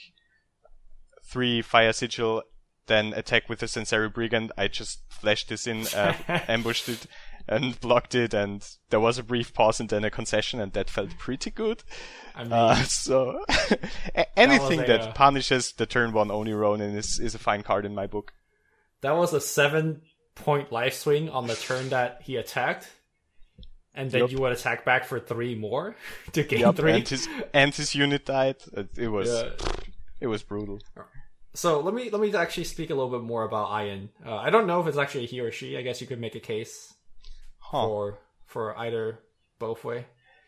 3 Fire Sigil, then attack with the Senseri Brigand. I just flashed this in, ambushed it, and blocked it, and there was a brief pause and then a concession, and that felt pretty good. I mean, so anything that punishes the turn 1 Oni Ronin is a fine card in my book. That was a 7-point life swing on the turn that he attacked. And then you would attack back for 3 more to gain 3. And his unit died. It was brutal. So let me actually speak a little bit more about Ian. I don't know if it's actually a he or she. I guess you could make a case for either both way.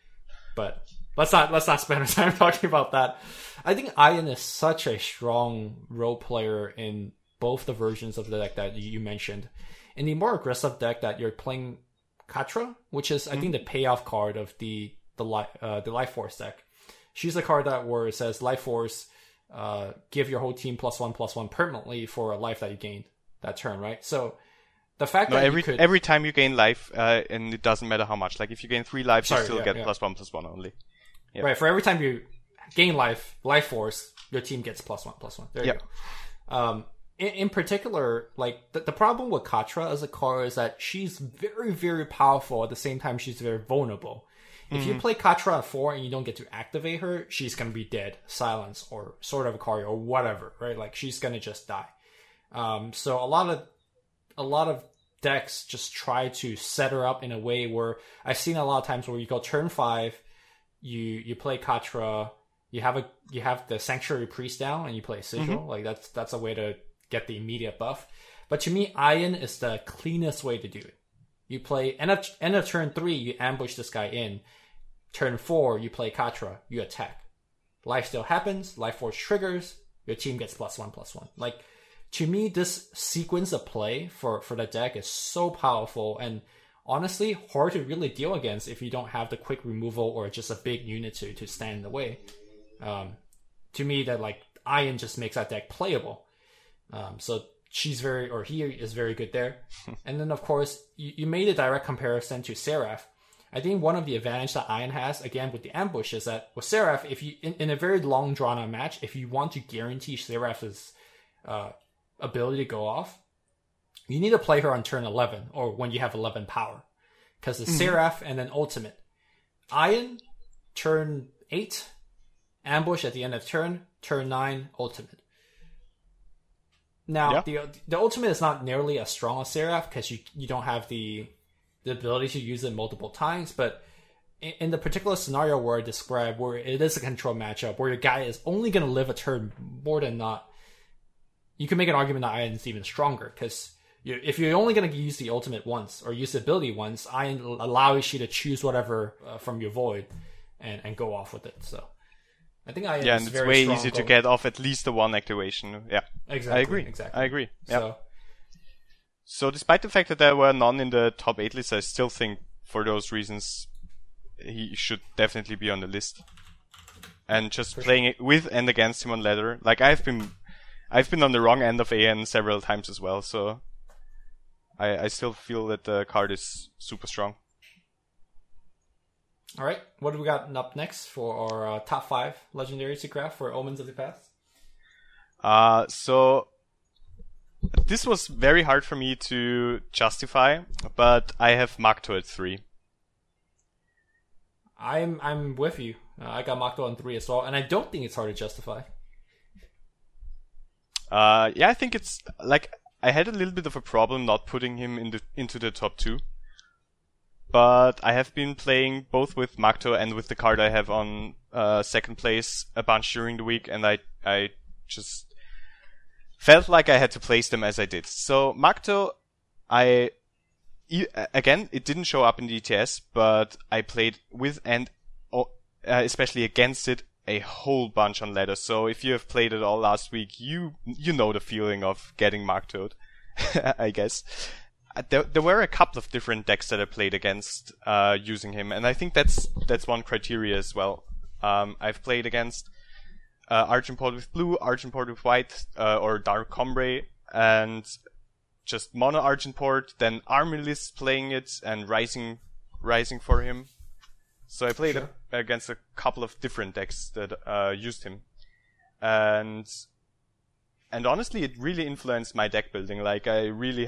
But let's not spend our time talking about that. I think Ian is such a strong role player in both the versions of the deck that you mentioned. In the more aggressive deck that you're playing Katra, which is I think the payoff card of the Life Force deck. She's a card where it says Life Force, give your whole team +1/+1 permanently for a life that you gained that turn, right? So the fact that every time you gain life, and it doesn't matter how much. Like if you gain 3 lives, you still get +1/+1 only. Yeah. Right. For every time you gain Life Force, your team gets +1/+1. There you go. In particular, like the problem with Katra as a card is that she's very, very powerful. At the same time, she's very vulnerable. If you play Katra at 4 and you don't get to activate her, she's gonna be dead, silence, or Sword of Ikaria, or whatever, right? Like she's gonna just die. So a lot of decks just try to set her up in a way where I've seen a lot of times where you go turn 5, you play Katra, you have the Sanctuary Priest down, and you play Sigil. Like that's a way to get the immediate buff. But to me, Iron is the cleanest way to do it. You play end of turn 3, you ambush this guy in. Turn 4, you play Katra, you attack. Life still happens, Life Force triggers, your team gets +1/+1. Like, to me, this sequence of play for the deck is so powerful and honestly hard to really deal against if you don't have the quick removal or just a big unit to stand in the way. To me, that like Iron just makes that deck playable. So he is very good there. And then, of course, you made a direct comparison to Seraph. I think one of the advantages that Iron has, again, with the ambush, is that with Seraph, if you in a very long, drawn-out match, if you want to guarantee Seraph's ability to go off, you need to play her on turn 11, or when you have 11 power. Because it's Seraph and then Ultimate. Iron, turn 8, ambush at the end of turn 9, Ultimate. Now, the Ultimate is not nearly as strong as Seraph because you don't have the ability to use it multiple times, but in the particular scenario where I described, where it is a control matchup, where your guy is only going to live a turn more than not, you can make an argument that Iron is even stronger, because if you're only going to use the Ultimate once, or use the ability once, Iron allows you to choose whatever from your Void and go off with it, so... I think Iron is and very it's way strong easy to get off at least the one activation. Yeah, exactly. I agree. Yeah. So despite the fact that there were none in the top 8 list, I still think for those reasons he should definitely be on the list. And just playing it with and against him on ladder, like I've been on the wrong end of AN several times as well. So I still feel that the card is super strong. All right, what do we got up next for our top 5 legendary to craft for Omens of the Past? So this was very hard for me to justify, but I have Makto at 3. I'm with you. I got Makto on 3 as well, and I don't think it's hard to justify. Yeah, I think it's like I had a little bit of a problem not putting him into the top 2. But I have been playing both with Makto and with the card I have on second place a bunch during the week, and I just felt like I had to place them as I did. So Makto, again, it didn't show up in the ETS, but I played with and especially against it a whole bunch on ladder. So if you have played it all last week, you know the feeling of getting Marktoad, I guess. There were a couple of different decks that I played against using him, and I think that's one criteria as well. I've played against Argenport with blue, Argenport with white, or Dark Combre, and just mono Argenport, then Army List playing it, and Rising for him. So I played against a couple of different decks that used him. And honestly, it really influenced my deck building. Like, I really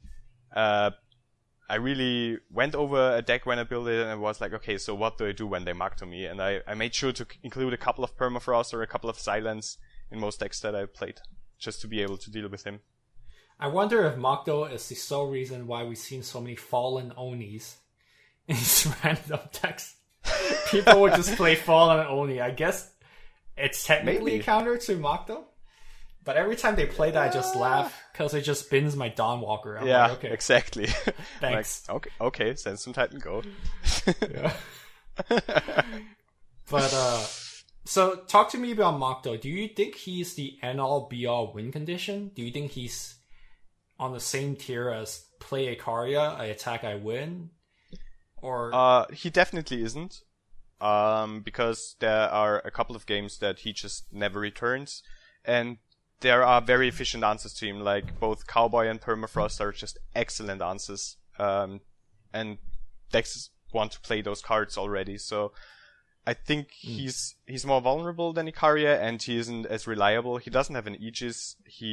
went over a deck when I built it, and I was like, okay, so what do I do when they mark to me? And I made sure to include a couple of Permafrost or a couple of Silence in most decks that I played, just to be able to deal with him. I wonder if Magdo is the sole reason why we've seen so many Fallen Onis in these random decks. People would just play Fallen Oni. I guess it's technically a counter to Magdo. But every time they play that, I just laugh because it just bins my Dawnwalker. I'm like, okay. Exactly. Thanks. Like, okay, send some Titan Gold. Yeah. But, so talk to me about Magdo. Do you think he's the end-all be-all win condition? Do you think he's on the same tier as play Ikaria, I attack, I win? Or he definitely isn't. Because there are a couple of games that he just never returns, and there are very efficient answers to him, like both Cowboy and Permafrost are just excellent answers. And decks want to play those cards already, so I think he's more vulnerable than Ikaria, and he isn't as reliable. He doesn't have an Aegis.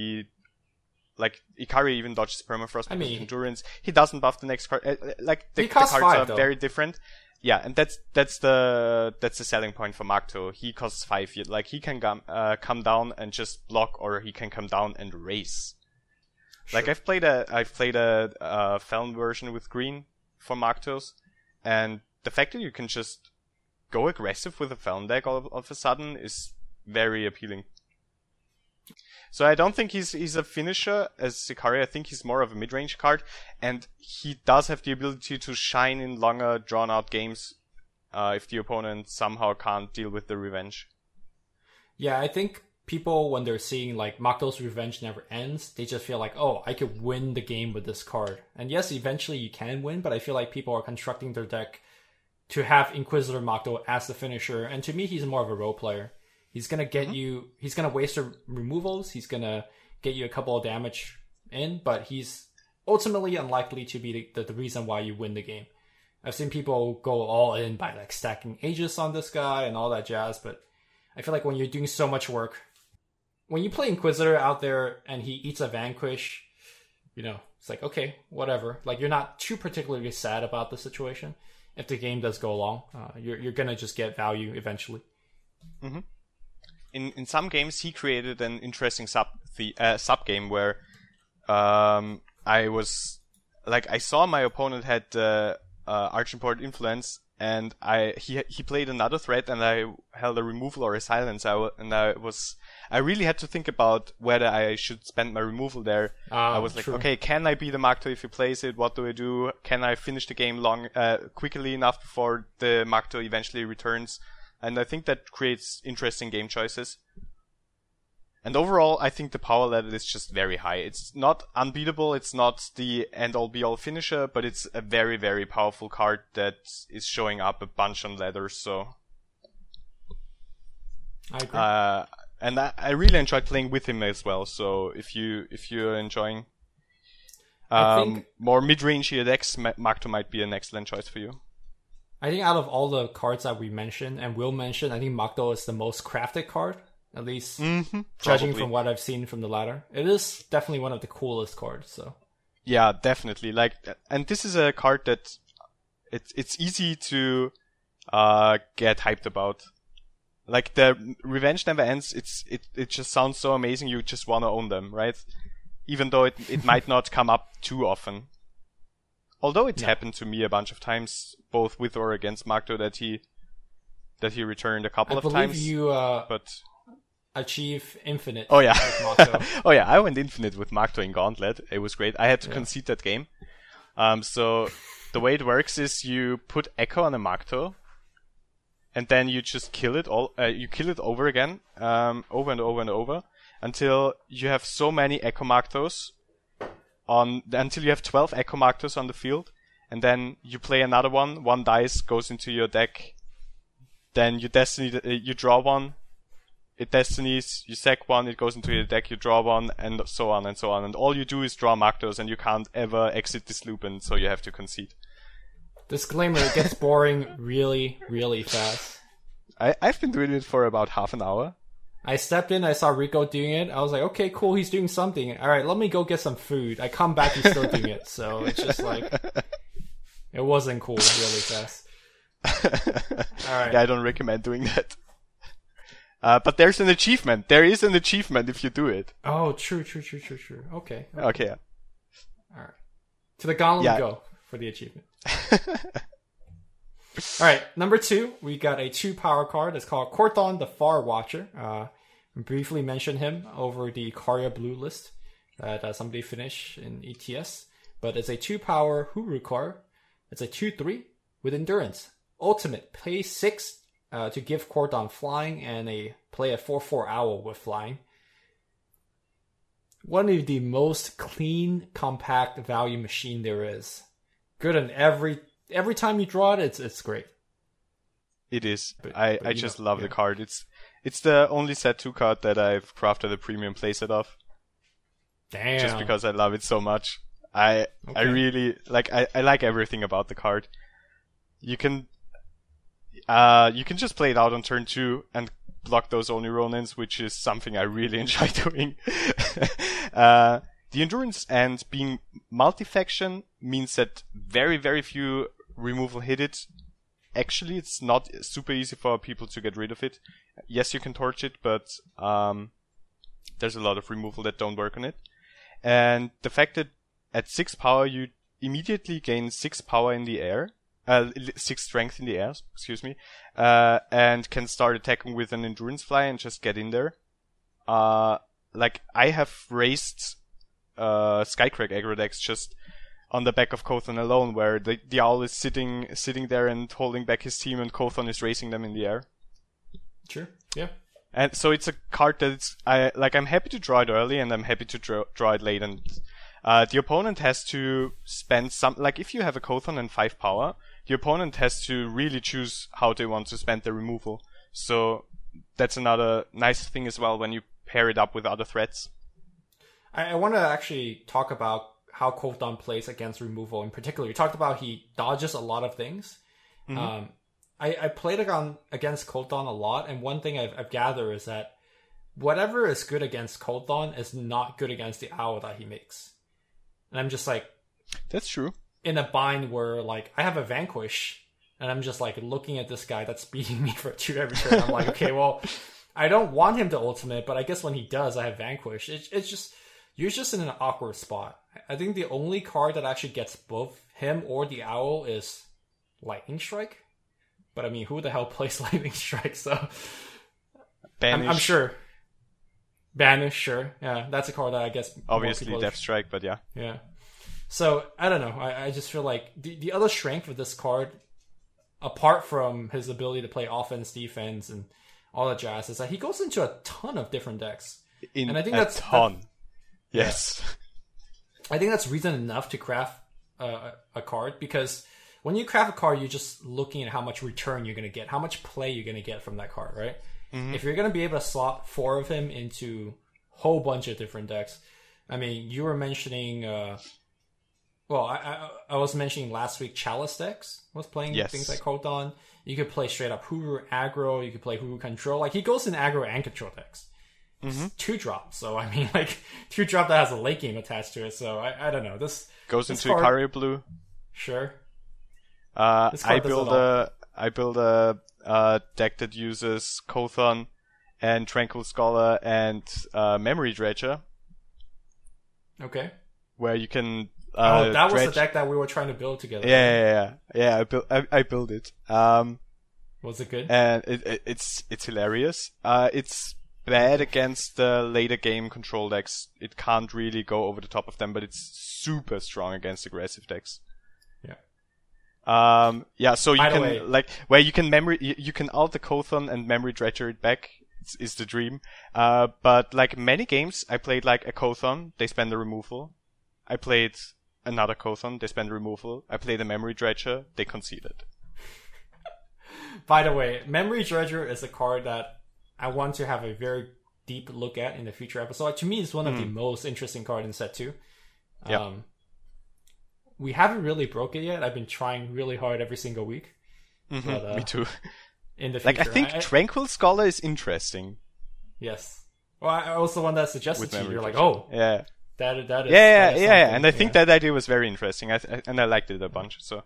Ikaria even dodges Permafrost because of Endurance. He doesn't buff the next card. The cards 5, are though. Very different. Yeah, and that's the selling point for Magdo. He costs 5. Like, he can come down and just block, or he can come down and race. Sure. Like, I've played a Felon version with green for Magdos, and the fact that you can just go aggressive with a Felon deck all of a sudden is very appealing. So I don't think he's a finisher as Ikaria. I think he's more of a mid-range card, and he does have the ability to shine in longer, drawn-out games if the opponent somehow can't deal with the revenge. Yeah, I think people, when they're seeing like Magdo's revenge never ends, they just feel like, oh, I could win the game with this card. And yes, eventually you can win, but I feel like people are constructing their deck to have Inquisitor Magdo as the finisher, and to me, he's more of a role player. He's going to get you... He's going to waste your removals. He's going to get you a couple of damage in, but he's ultimately unlikely to be the reason why you win the game. I've seen people go all in by like stacking Aegis on this guy and all that jazz, but I feel like when you're doing so much work... When you play Inquisitor out there and he eats a Vanquish, it's like, okay, whatever. Like, you're not too particularly sad about the situation. If the game does go long, you're going to just get value eventually. Mm-hmm. In some games, he created an interesting sub game where I saw my opponent had Argenport Influence, and he played another threat, and I held a removal or a silence. I really had to think about whether I should spend my removal there. I was like, okay, can I be the Magdo if he plays it? What do I do? Can I finish the game quickly enough before the Magdo eventually returns? And I think that creates interesting game choices. And overall, I think the power ladder is just very high. It's not unbeatable, it's not the end-all be-all finisher, but it's a very, very powerful card that is showing up a bunch on ladders, so... I agree. And I really enjoyed playing with him as well, so if you're enjoying more mid-range decks, Magdo might be an excellent choice for you. I think out of all the cards that we mentioned and will mention, I think Magdo is the most crafted card, at least judging from what I've seen from the ladder. It is definitely one of the coolest cards. So yeah, definitely. And this is a card that it's easy to get hyped about. Like, the Revenge Never Ends. It just sounds so amazing. You just want to own them, right? Even though it might not come up too often. Although it happened to me a bunch of times, both with or against Magdo, that he returned a couple of times. I believe you achieve infinite. Oh yeah, with Magdo. Oh yeah, I went infinite with Magdo in Gauntlet. It was great. I had to concede that game, So the way it works is you put Echo on a Magto, and then you just kill it all. You kill it over again, over and over and over, until you have so many Echo Magtos until you have 12 Echo Magtos on the field, and then you play another one. One dice goes into your deck. Then you you draw one. It destinies, you sack one, it goes into your deck, you draw one, and so on and so on. And all you do is draw Magtos, and you can't ever exit this loop, and so you have to concede. Disclaimer, it gets boring really, really fast. I've been doing it for about half an hour. I stepped in, I saw Rico doing it, I was like, okay, cool, he's doing something. Alright, let me go get some food. I come back, he's still doing it. So it's just like, it wasn't cool really fast. Alright. Yeah, I don't recommend doing that. But there's an achievement. There is an achievement if you do it. Oh, true. Okay. Okay. Alright. To the gauntlet we go for the achievement. Alright, number 2, we got a 2-power card. It's called Korthon the Far Watcher. Briefly mentioned him over the Karya Blue list that somebody finished in ETS. But it's a 2-power Huru card. It's a 2/3 with endurance. Ultimate, pay 6 to give Korthon flying, and play a 4/4 owl with flying. One of the most clean, compact value machine there is. Good on every time you draw it, it's great. It is. I just love the card. It's the only set 2 card that I've crafted a premium playset of. Damn. Just because I love it so much. I really I like everything about the card. You can just play it out on turn 2 and block those Oni Ronins, which is something I really enjoy doing. The endurance and being multi-faction means that very, very few removal hit it. Actually, it's not super easy for people to get rid of it. Yes, you can torch it, but there's a lot of removal that don't work on it. And the fact that at 6 power you immediately gain 6 power in the air, 6 strength in the air, and can start attacking with an endurance fly and just get in there. I have raced Skycrack aggro decks just on the back of Kothon alone, where the owl is sitting there and holding back his team, and Kothon is racing them in the air. Sure, yeah. And so it's a card that I'm happy to draw it early, and I'm happy to draw it late, and the opponent has to spend some, if you have a Kothon and 5 power, the opponent has to really choose how they want to spend their removal. So that's another nice thing as well when you pair it up with other threats. I want to actually talk about how Kothon plays against removal in particular. You talked about he dodges a lot of things. Mm-hmm. I played against Kothon a lot, and one thing I've gathered is that whatever is good against Kothon is not good against the owl that he makes. And I'm just like... That's true. In a bind where, I have a Vanquish, and I'm just, looking at this guy that's beating me for 2 every turn. I'm like, okay, well, I don't want him to ultimate, but I guess when he does, I have Vanquish. It's just... You're just in an awkward spot. I think the only card that actually gets both him or the owl is Lightning Strike. But, I mean, who the hell plays Lightning Strike? So... Banish. I'm sure. Banish, sure. Yeah, that's a card that I guess... Obviously, Death Strike, but yeah. Yeah. So, I don't know. I just feel like the other strength of this card, apart from his ability to play offense, defense, and all that jazz, is that he goes into a ton of different decks. And I think that's a ton. Yes. I think that's reason enough to craft a card, because when you craft a card, you're just looking at how much return you're going to get, how much play you're going to get from that card, right? Mm-hmm. If you're going to be able to slot 4 of him into a whole bunch of different decks, I mean, you were mentioning... I was mentioning last week Chalice decks was playing things like Kothon. You could play straight up Huru aggro, you could play Huru control. He goes in aggro and control decks. Mm-hmm. 2-drop, so I mean, 2-drop that has a late game attached to it, so I don't know. This goes into Karya Blue. Sure. I build a deck that uses Kothon and Tranquil Scholar and Memory Dredger. Okay. Where you can... that was the deck that we were trying to build together. Yeah. I built it. Was it good? And it's hilarious. It's bad against the later game control decks. It can't really go over the top of them, but it's super strong against aggressive decks. Yeah. So you By the can way- like where you can you can alt the Kothon and memory dredger it back. Is the dream. But like many games, I played like a Kothon, they spend the removal. I played another Kothon, they spend removal. I played a memory dredger, they conceded. By the way, Memory Dredger is a card that I want to have a very deep look at in the future episode. To me, it's one of the most interesting cards in set 2. Yeah. We haven't really broke it yet. I've been trying really hard every single week. But, Me too. In the Like future, I think Tranquil Scholar is interesting. yes. Well, I was the one that suggested With to you. memory You're like, dredger. oh, Yeah. that is Yeah, that is yeah. something. And I think that idea was very interesting. And I liked it a bunch. So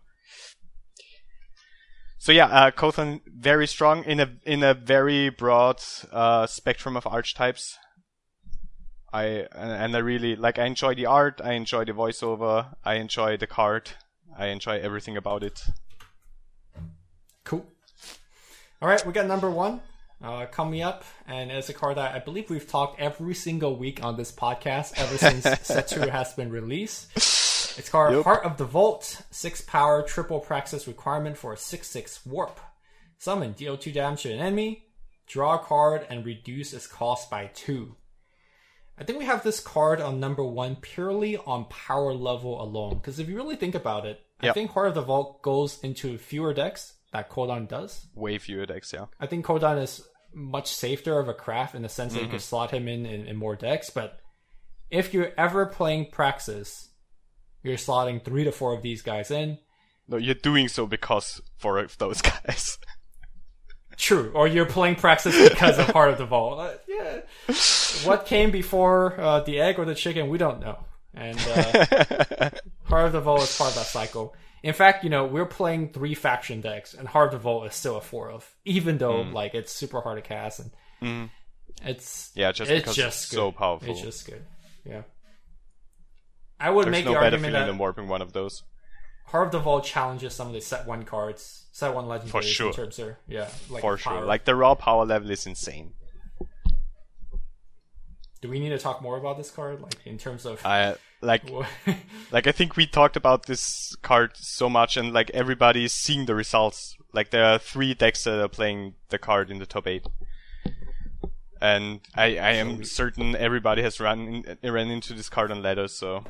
yeah, Kothon very strong in a very broad spectrum of archetypes. I really like. I enjoy the art. I enjoy the voiceover. I enjoy the card. I enjoy everything about it. Cool. All right, we got number 1 coming up, and it's a card that I believe we've talked every single week on this podcast ever since set 2 has been released. It's called Heart of the Vault, 6 power, triple Praxis requirement for a 6/6 warp. Summon, deal 2 damage to an enemy, draw a card, and reduce its cost by 2. I think we have this card on number 1 purely on power level alone, because if you really think about it, I think Heart of the Vault goes into fewer decks that Kodan does. Way fewer decks, yeah. I think Kodan is much safer of a craft in the sense that you can slot him in more decks, but if you're ever playing Praxis, you're slotting 3 to 4 of these guys in. No, you're doing so because for those guys. True, or you're playing Praxis because of Heart of the Vault. Yeah. What came before the egg or the chicken, we don't know. And Heart of the Vault is part of that cycle. In fact, we're playing 3 faction decks, and Heart of the Vault is still a 4 of, even though like it's super hard to cast, and it's because it's so powerful. It's just good. Yeah, I would There's make no the better argument feeling that than warping one of those. Heart of the Vault challenges some of the set 1 cards, set 1 legendaries For sure. in terms of like For power. sure, like the raw power level is insane. Do we need to talk more about this card, like in terms of? Like I think we talked about this card so much, and like everybody's seeing the results. Like there are 3 decks that are playing the card in the top 8, and I am certain everybody has ran into this card on ladder. So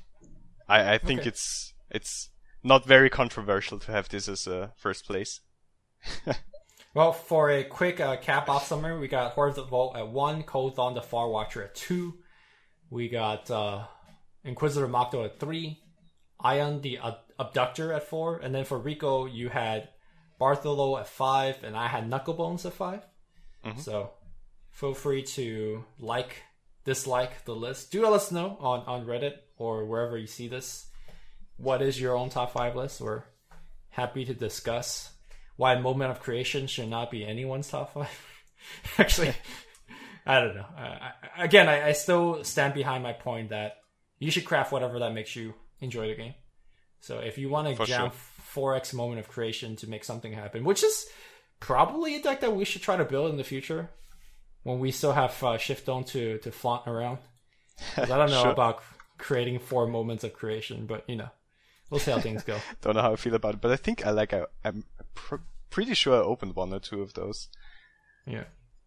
I think it's not very controversial to have this as a first place. Well, for a quick cap-off summary, we got Heart of the Vault at 1, Kothon the Far Watcher at 2. We got Inquisitor Makto at 3, Ion the Abductor at 4, and then for Rico, you had Bartholo at 5, and I had Knucklebones at 5. So feel free to dislike the list. Do let us know on Reddit or wherever you see this. What is your own top 5 list? We're happy to discuss why Moment of Creation should not be anyone's top 5. Actually, I don't know. I still stand behind my point that you should craft whatever that makes you enjoy the game. So if you want to jam 4x Moment of Creation to make something happen, which is probably a deck that we should try to build in the future when we still have Shift Dome to flaunt around. 'Cause I don't know about creating 4 Moments of Creation, but we'll see how things go. Don't know how I feel about it, but I think I'm pretty sure I opened 1 or 2 of those. Yeah.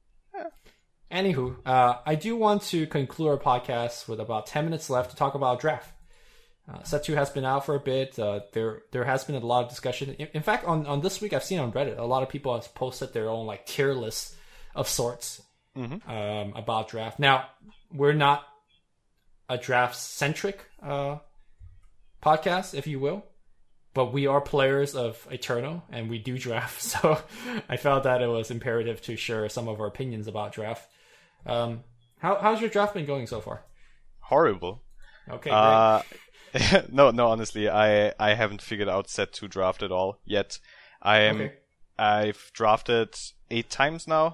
Anywho, I do want to conclude our podcast with about 10 minutes left to talk about draft. Set 2 has been out for a bit. There has been a lot of discussion. In fact, on this week, I've seen on Reddit, a lot of people have posted their own like tier lists of sorts about draft. Now, we're not a draft-centric podcast, if you will, but we are players of Eternal, and we do draft, so I felt that it was imperative to share some of our opinions about draft. How's your draft been going so far? Horrible. Okay, great. No, honestly, I haven't figured out set 2 draft at all yet. I've drafted 8 times now,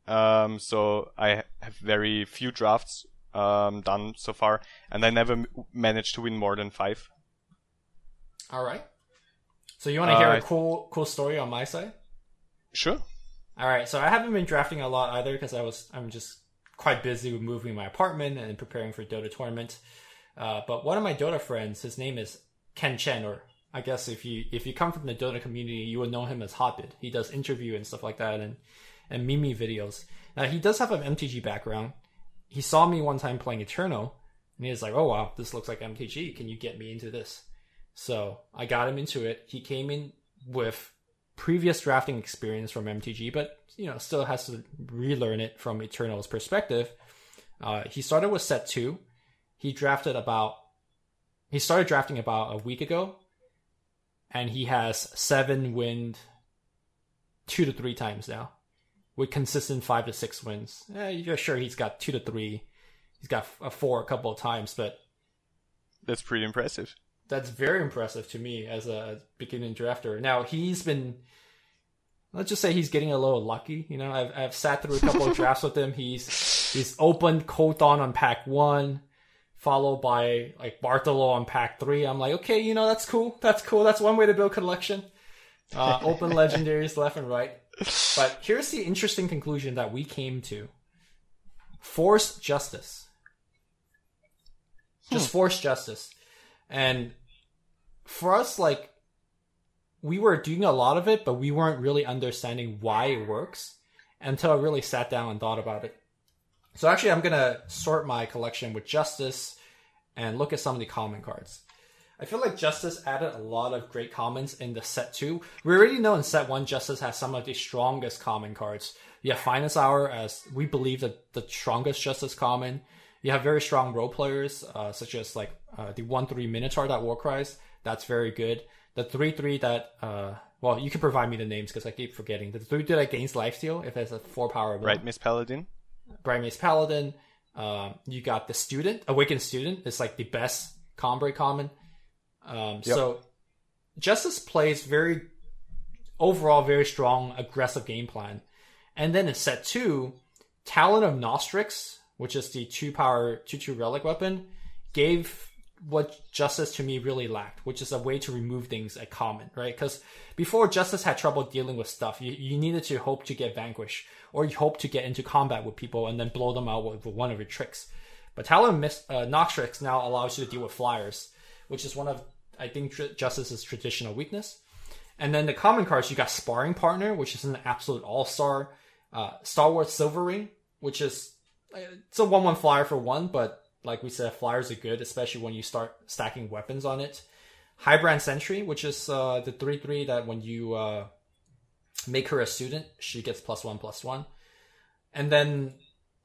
so I have very few drafts done so far, and I never managed to win more than 5. All right. So you want to hear a cool story on my side? Sure. All right. So I haven't been drafting a lot either because I'm just quite busy with moving my apartment and preparing for Dota tournament. But one of my Dota friends, his name is Ken Chen, or I guess if you come from the Dota community, you would know him as Hotbit. He does interview and stuff like that, and meme videos. Now he does have an MTG background. He saw me one time playing Eternal, and he was like, "Oh wow, this looks like MTG. Can you get me into this?" So I got him into it. He came in with previous drafting experience from MTG, but still has to relearn it from Eternal's perspective. He started with set 2. He started drafting about a week ago, and he has 7 wins 2 to 3 times now, with consistent 5 to 6 wins. You're sure he's got 2 to 3. He's got a 4 a couple of times, but that's pretty impressive. That's very impressive to me as a beginning drafter. Now let's just say he's getting a little lucky. I've sat through a couple of drafts with him. He's opened Kothon on pack 1, followed by like Bartholo on pack 3. I'm like, okay, that's cool. That's one way to build collection. Open legendaries left and right. But here's the interesting conclusion that we came to. Force justice. Just force justice. And for us, like, we were doing a lot of it, but we weren't really understanding why it works until I really sat down and thought about it. So actually, I'm going to sort my collection with Justice and look at some of the common cards. I feel like Justice added a lot of great commons in the set 2. We already know in set 1, Justice has some of the strongest common cards. You have Finest Hour as, we believe, that the strongest Justice common. You have very strong role players, such as like the 1/3 Minotaur that Warcries. That's very good. The 3/3 that, you can provide me the names because I keep forgetting. The 3/3 that gains lifesteal if it's a 4-power ability. Bright Mist Paladin. Bright Mist Paladin. You got the Student. Awakened Student is like the best Combrei common. So Justice plays overall very strong, aggressive game plan. And then in set 2, Talon of Nostrix, which is the 2-power 2/2 relic weapon, gave what Justice to me really lacked, which is a way to remove things at common, right? Because before, Justice had trouble dealing with stuff. You needed to hope to get Vanquish, or you hope to get into combat with people and then blow them out with one of your tricks. But Talon Nostrix now allows you to deal with flyers, which is one of, I think, Justice's traditional weakness. And then the common cards, you got Sparring Partner, which is an absolute all-star. Star Wars Silver Ring, which is, it's a 1/1 flyer for 1, but like we said, flyers are good, especially when you start stacking weapons on it. Highbrand Sentry, which is the 3/3 that when you make her a student, she gets +1/+1. And then,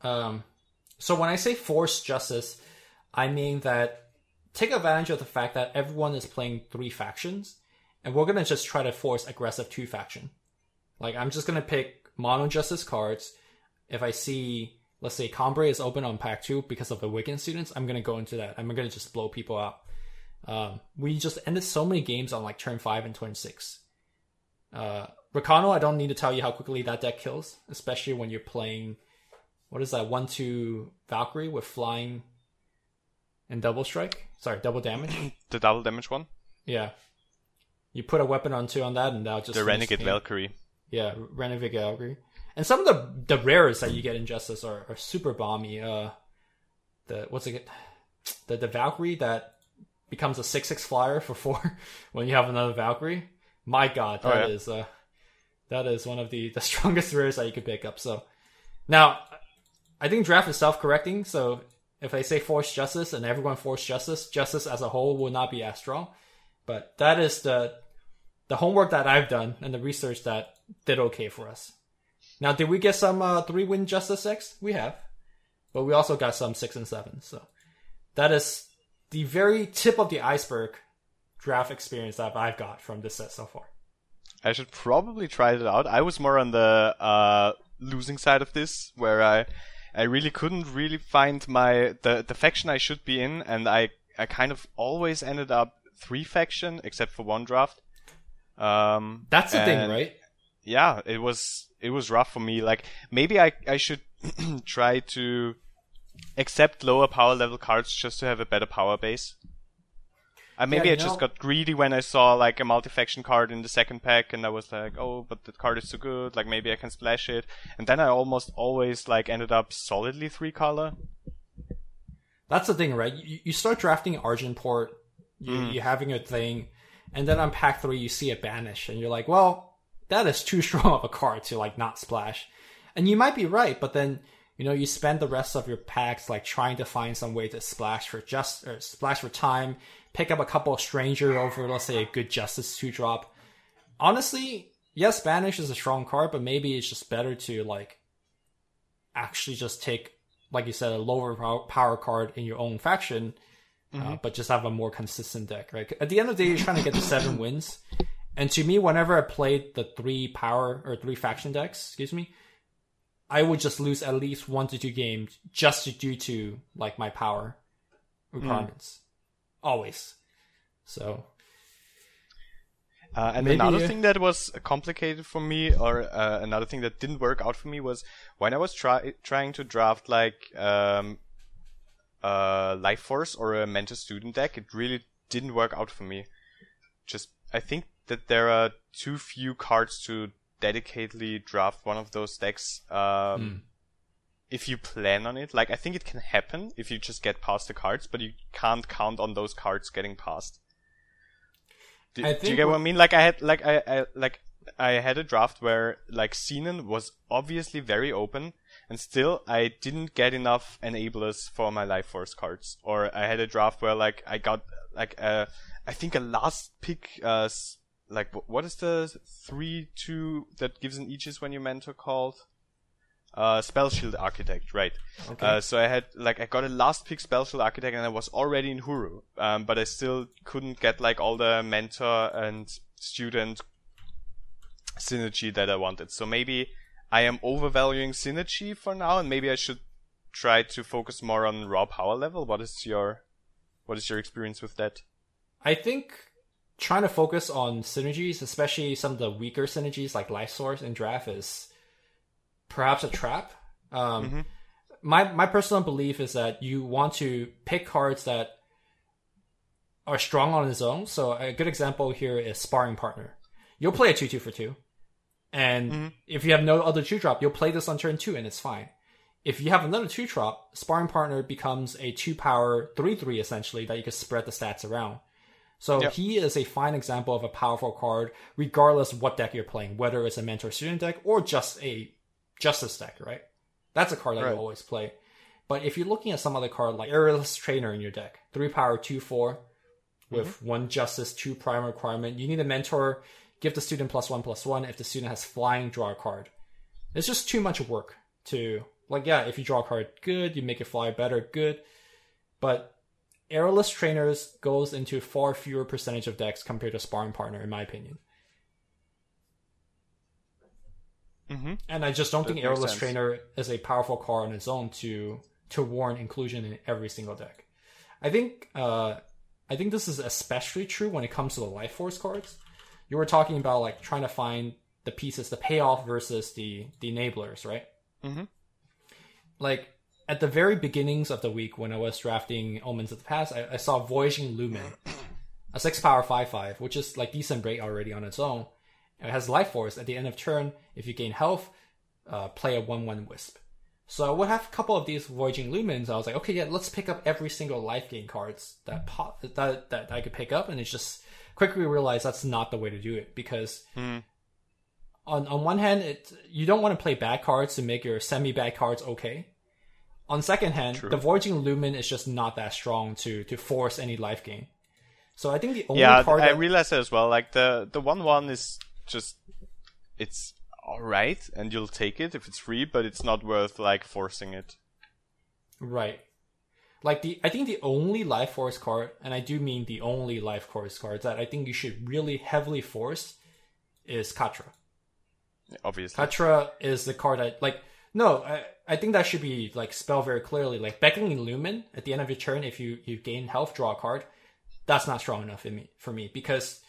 so when I say force justice, I mean that take advantage of the fact that everyone is playing 3 factions, and we're going to just try to force aggressive 2 faction. Like, I'm just going to pick mono justice cards. If I see, let's say, Combrei is open on pack 2 because of Awakened Students, I'm going to go into that. I'm going to just blow people out. We just ended so many games on like turn 5 and turn 6. Rakano, I don't need to tell you how quickly that deck kills, especially when you're playing, what is that, 1/2 Valkyrie with flying and double strike? Sorry, double damage? The double damage one? Yeah. You put a weapon on 2 on that and that'll just... The Renegade Valkyrie. Yeah, Renegade Valkyrie. And some of the rares that you get in Justice are super bomby. The Valkyrie that becomes a 6/6 flyer for 4 when you have another Valkyrie. My God, that is one of the strongest rares that you could pick up. So now, I think draft is self-correcting. So if I say force justice and everyone force justice, justice as a whole will not be as strong. But that is the homework that I've done and the research that did okay for us. Now, did we get some 3-win Justice X? We have. But we also got some 6 and 7. So that is the very tip of the iceberg draft experience that I've got from this set so far. I should probably try it out. I was more on the losing side of this, where I really couldn't really find the faction I should be in, and I kind of always ended up 3 faction, except for one draft. That's the thing, right? Yeah, it was rough for me. Like, maybe I should try to accept lower power level cards just to have a better power base. Maybe Yeah, I just got greedy when I saw like a multi-faction card in the second pack, and I was like, oh, but that card is so good, like maybe I can splash it. And then I almost always like ended up solidly 3-color. That's the thing, right? You start drafting Argenport, you're having your thing, and then on pack 3 you see it banish, and you're like, well, that is too strong of a card to like not splash. And you might be right, but then you spend the rest of your packs like trying to find some way to splash for time, pick up a couple of stranger over, let's say, a good Justice 2-drop. Honestly, yes, banish is a strong card, but maybe it's just better to like actually just take, like you said, a lower power card in your own faction, but just have a more consistent deck, right? At the end of the day, you're trying to get to 7 wins. And to me, whenever I played the 3 faction decks, I would just lose at least 1 to 2 games just due to like my power requirements. Always. So. And another thing that was complicated for me, or another thing that didn't work out for me, was when I was trying to draft like Life Force or a Mentor Student deck, it really didn't work out for me. I think that there are too few cards to dedicatedly draft one of those decks if you plan on it. Like, I think it can happen if you just get past the cards, but you can't count on those cards getting passed. Do you get what I mean? Like, I had a draft where like Xenon was obviously very open, and still I didn't get enough enablers for my Life Force cards. Or I had a draft where like I got like I think a last pick like what is the 3/2 that gives an Aegis when you mentor called? Spell Shield Architect, right? Okay. So I got a last pick Spell Shield Architect, and I was already in Huru, but I still couldn't get like all the mentor and student synergy that I wanted. So maybe I am overvaluing synergy for now, and maybe I should try to focus more on raw power level. What is your experience with that? I think trying to focus on synergies, especially some of the weaker synergies like Life Source and Draft, is perhaps a trap. My personal belief is that you want to pick cards that are strong on its own. So a good example here is Sparring Partner. You'll play a 2/2 for 2. And if you have no other 2-drop, you'll play this on turn 2 and it's fine. If you have another 2-drop, Sparring Partner becomes a 2-power 3/3 essentially that you can spread the stats around. So he is a fine example of a powerful card, regardless of what deck you're playing, whether it's a Mentor Student deck or just a Justice deck, right? That's a card that you always play. But if you're looking at some other card like Aerialist Trainer in your deck, 3-power 2/4 with 1 Justice, 2 Prime requirement, you need a Mentor, give the student +1/+1. If the student has flying, draw a card. It's just too much work to, if you draw a card, good, you make it fly better, good. But Aerialist Trainers goes into far fewer percentage of decks compared to Sparring Partner, in my opinion. And I just don't think Aerialist Trainer is a powerful card on its own to warrant inclusion in every single deck. I think this is especially true when it comes to the Life Force cards. You were talking about like trying to find the pieces, the payoff versus the enablers, right? Like at the very beginnings of the week when I was drafting Omens of the Past, I saw Voyaging Lumen, a 6-power 5/5, which is like decent break already on its own. It has Life Force. At the end of turn, if you gain health, play a 1/1 Wisp. So I would have a couple of these Voyaging Lumens. I was like, okay, yeah, let's pick up every single life gain cards that I could pick up, and it's just quickly realized that's not the way to do it, because on one hand, you don't want to play bad cards to make your semi-bad cards okay. On second hand, the Voyaging Lumen is just not that strong to force any life gain. So I think the only card I realized that as well. Like the 1/1 is just, it's alright, and you'll take it if it's free, but it's not worth like forcing it. Right. Like I think the only Life Force card, and I do mean the only Life Force card that I think you should really heavily force is Katra. Obviously. Katra is the card I think that should be like spelled very clearly. Like Beckoning Lumen at the end of your turn, if you gain health, draw a card. That's not strong enough for me, because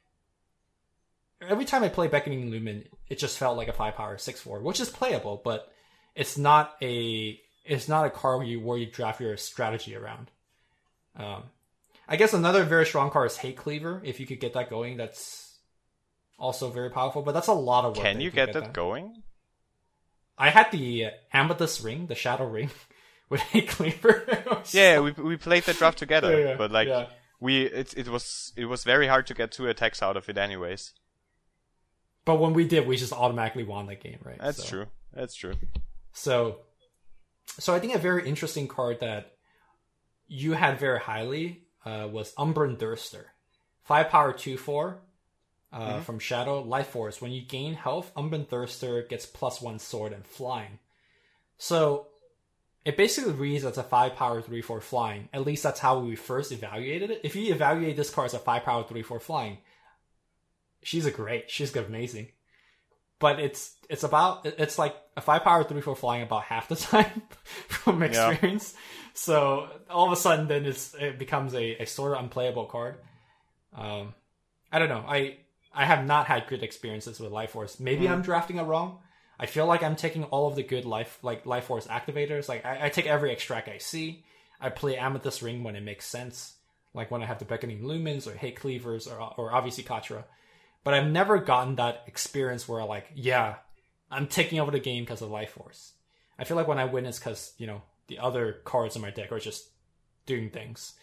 every time I play Beckoning Lumen, it just felt like a 5-power 6/4, which is playable, but it's not a card where you draft your strategy around. I guess another very strong card is Hate Cleaver. If you could get that going, that's also very powerful. But that's a lot of work. Can you get that going? I had the Amethyst Ring, the Shadow Ring, with Hate Cleaver. Yeah, we played that draft together, Yeah, but like yeah. it was very hard to get 2 attacks out of it, anyways. But when we did, we just automatically won that game, right? That's true. That's true. So I think a very interesting card that you had very highly was Umbran Thirster. 5 power 2/4 from Shadow. Life Force. When you gain health, Umbran Thirster gets +1 sword and flying. So it basically reads as a 5 power 3/4 flying. At least that's how we first evaluated it. If you evaluate this card as a 5 power 3/4 flying, she's amazing. But it's like a 5 power 3/4 flying about half the time from experience. Yeah. So all of a sudden, then it becomes a sort of unplayable card. I don't know. I have not had good experiences with Life Force. Maybe I'm drafting it wrong. I feel like I'm taking all of the good Life Force activators. Like I take every extract I see. I play Amethyst Ring when it makes sense. Like when I have the Beckoning Lumens or Hate Cleavers or obviously Katra. But I've never gotten that experience where I'm taking over the game because of Life Force. I feel like when I win, it's because, the other cards in my deck are just doing things.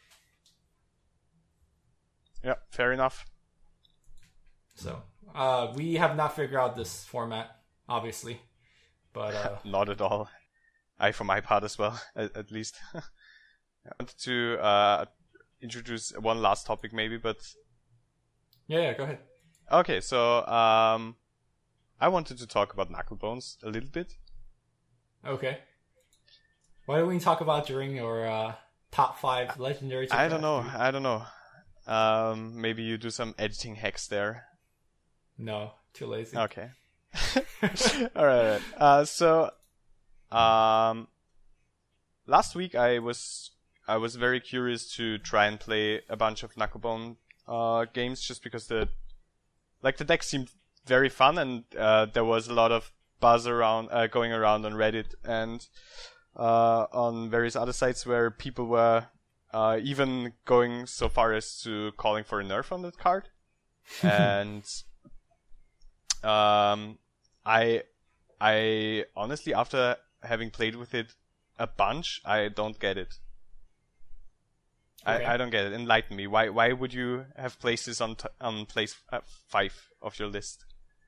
Yeah, fair enough. So, we have not figured out this format, obviously. But not at all. For my part as well, at least. I wanted to introduce one last topic maybe, but... Yeah, go ahead. Okay, so I wanted to talk about Knucklebones a little bit. Okay. Why don't we talk about during your top 5 legendary? I don't know. Maybe you do some editing hacks there. No, too lazy. Okay. All right. So, last week I was very curious to try and play a bunch of Knucklebone games, just because the deck seemed very fun, and there was a lot of buzz going around on Reddit and on various other sites where people were even going so far as to calling for a nerf on that card. And I honestly, after having played with it a bunch, I don't get it. Okay. I don't get it. Enlighten me. Why would you have placed this on place 5 of your list?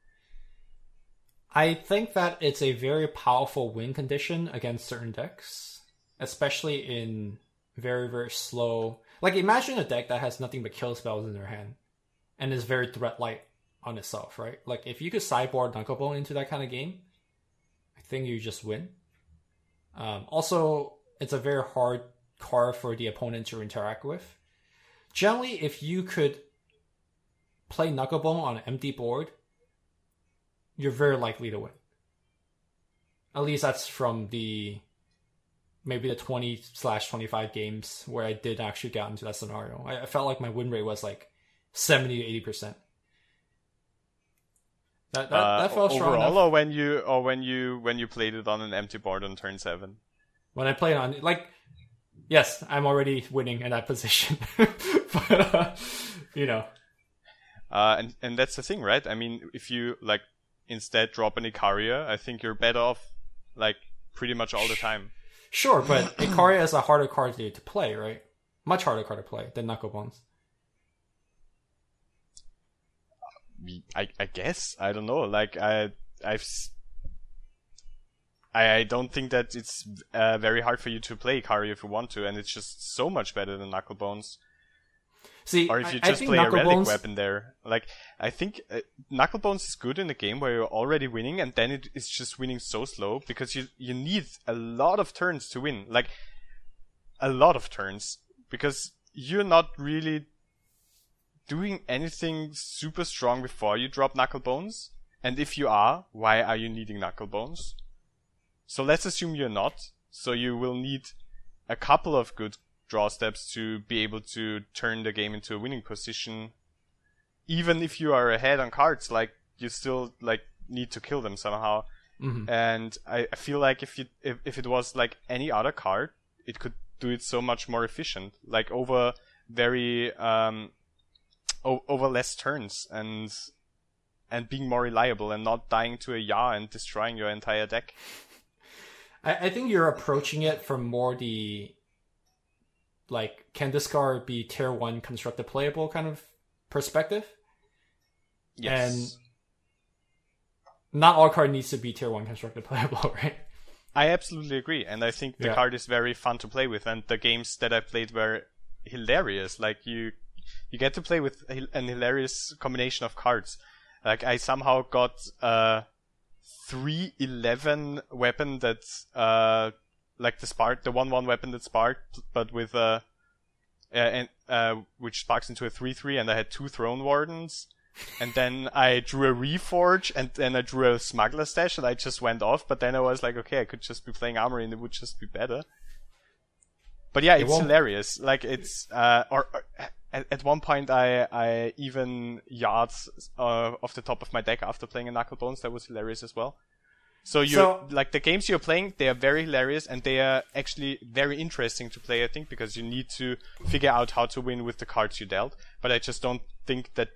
I think that it's a very powerful win condition against certain decks, especially in very, very slow... Like, imagine a deck that has nothing but kill spells in their hand and is very threat light on itself, right? Like, if you could sideboard Knucklebone into that kind of game, I think you just win. Also, it's a very hard card for the opponent to interact with. Generally, if you could play Knucklebone on an empty board, you're very likely to win. At least that's from maybe the 20/25 games where I did actually get into that scenario. I felt like my win rate was like 70 to 80%. That felt strong overall, enough. or when you played it on an empty board on turn 7. When I played on yes, I'm already winning in that position. But and that's the thing, right? I mean, if you instead drop an Icaria, I think you're better off pretty much all the time. Sure, but Icaria is a harder card to play, right? Much harder card to play than Knucklebones. I guess. I don't know. I don't think that it's very hard for you to play Icaria if you want to, and it's just so much better than Knucklebones. See, or if you just play a relic weapon there. I think Knucklebones is good in a game where you're already winning, and then it is just winning so slow, because you need a lot of turns to win. A lot of turns. Because you're not really doing anything super strong before you drop Knucklebones. And if you are, why are you needing Knucklebones? So let's assume you're not. So you will need a couple of good draw steps to be able to turn the game into a winning position. Even if you are ahead on cards, you still need to kill them somehow. Mm-hmm. And I feel like if it was any other card, it could do it so much more efficient. Over very over less turns and being more reliable and not dying to a Yaw and destroying your entire deck. I think you're approaching it from more the, like, can this card be tier 1 constructed playable kind of perspective? Yes. And not all card needs to be tier 1 constructed playable, right? I absolutely agree, and I think the card is very fun to play with, and the games that I played were hilarious. Like, you get to play with an hilarious combination of cards. Like, I somehow got 3/11 weapon that's like the 1/1 weapon that sparked, but with which sparks into a 3/3, and I had 2 Throne Wardens. And then I drew a Reforge, and then I drew a Smuggler Stash, and I just went off. But then I was like, okay, I could just be playing Armory, and it would just be better. But yeah, it's hilarious. Like, it's at one point I even yards off the top of my deck after playing a Knuckle Bones. That was hilarious as well. So like, the games you're playing, they are very hilarious, and they are actually very interesting to play, I think, because you need to figure out how to win with the cards you dealt. But I just don't think that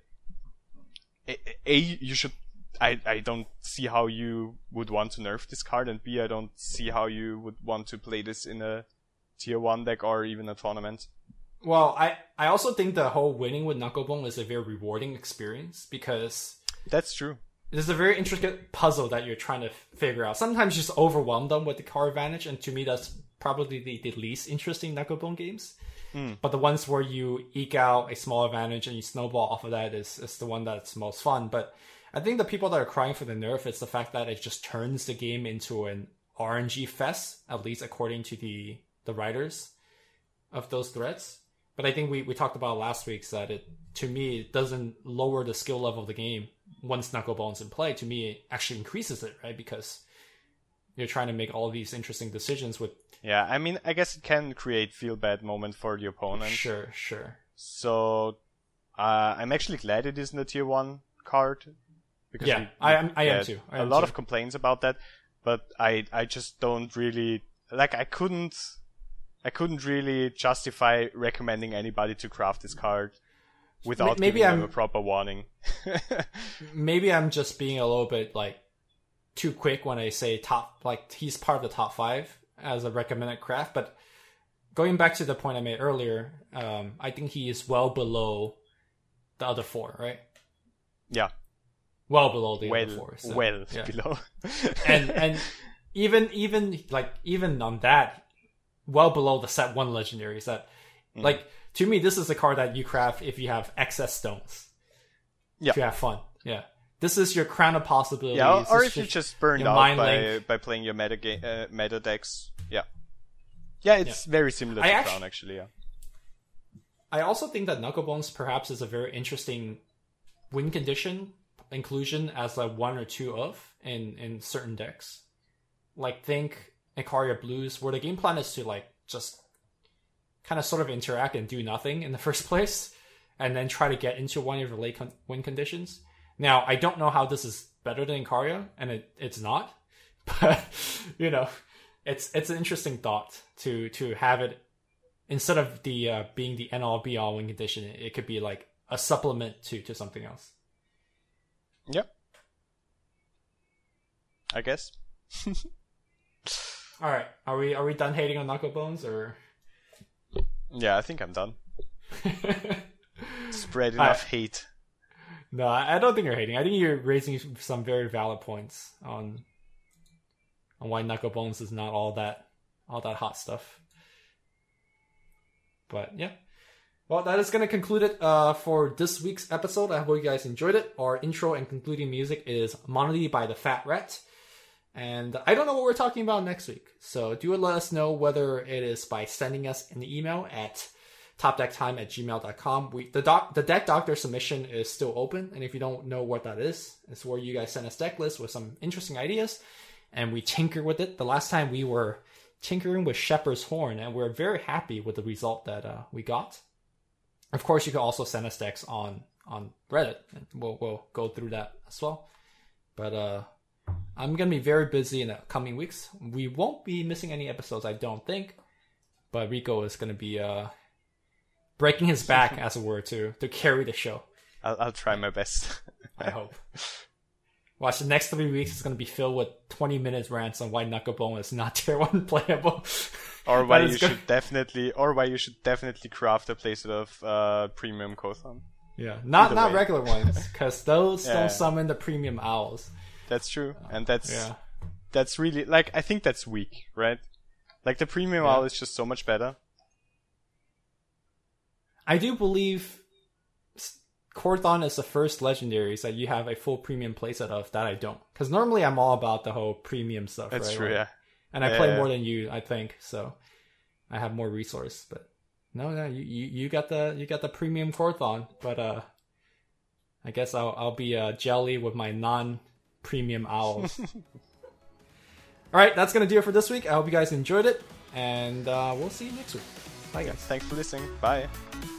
you should. I don't see how you would want to nerf this card, and B, I don't see how you would want to play this in a tier 1 deck or even a tournament. Well, I also think the whole winning with Knucklebone is a very rewarding experience, because that's true. There's a very intricate puzzle that you're trying to figure out. Sometimes you just overwhelm them with the card advantage, and to me that's probably the least interesting Knucklebone games. But the ones where you eke out a small advantage and you snowball off of that is the one that's most fun. But I think the people that are crying for the nerf is the fact that it just turns the game into an RNG fest, at least according to the writers of those threads. But I think we talked about last week that to me, it doesn't lower the skill level of the game once Knucklebone's in play. To me, it actually increases it, right? Because you're trying to make all these interesting decisions with... Yeah, I mean, I guess it can create feel-bad moment for the opponent. Sure. So, I'm actually glad it isn't a tier 1 card. Because I am too. A lot of complaints about that, but I just don't really... Like, I couldn't really justify recommending anybody to craft this card without giving them a proper warning. Maybe I'm just being a little bit, like, too quick when I say he's part of the top 5 as a recommended craft. But going back to the point I made earlier, I think he is well below the other 4, right? Yeah. Well below the other 4. So, below. and even on that, well below the set 1 legendaries that, like, to me, this is a card that you craft if you have excess stones. Yeah. To have fun. Yeah. This is your crown of possibilities. Yeah, or if you're just burned out by playing your meta decks. Yeah. Yeah, it's very similar to Crown, actually, yeah. I also think that Knucklebones perhaps is a very interesting win condition inclusion as like 1 or 2 of in certain decks. Like, think Ikaria Blues, where the game plan is to, like, just kind of sort of interact and do nothing in the first place, and then try to get into one of your late win conditions. Now, I don't know how this is better than Ikaria, and it's not, but, you know, it's an interesting thought to have it, instead of the being the end-all be-all win condition, it could be like a supplement to something else. Yep. I guess. All right, are we done hating on Knucklebones, or? Yeah, I think I'm done. Spread enough hate. No, I don't think you're hating. I think you're raising some very valid points on why Knucklebones is not all that hot stuff. But yeah. Well, that is going to conclude it for this week's episode. I hope you guys enjoyed it. Our intro and concluding music is Monody by the Fat Rat. And I don't know what we're talking about next week. So do let us know, whether it is by sending us an email at topdecktime@gmail.com. The Deck Doctor submission is still open. And if you don't know what that is, it's where you guys send us deck lists with some interesting ideas, and we tinker with it. The last time we were tinkering with Shepherd's Horn, and we're very happy with the result that we got. Of course, you can also send us decks on Reddit, and we'll go through that as well. But I'm going to be very busy in the coming weeks. We won't be missing any episodes, I don't think. But Rico is going to be breaking his back, as it were, to carry the show. I'll try my best. I hope. Watch, the next 3 weeks is going to be filled with 20 minutes rants on why Knucklebone is not tier 1 playable. Or why you should definitely craft a playset of premium Kothon. Yeah, not regular ones, because those don't summon the premium owls. That's true, and that's really, like, I think that's weak, right? Like, the premium owl is just so much better. I do believe Korthon is the first legendaries that you have a full premium playset of that I don't. Because normally I'm all about the whole premium stuff, That's right? true, yeah. And I play more than you, I think, so I have more resource. But no, you got the premium Korthon. But I guess I'll be jelly with my non-premium owls. Alright, that's gonna do it for this week. I hope you guys enjoyed it, and we'll see you next week. Bye guys. Thanks for listening. Bye.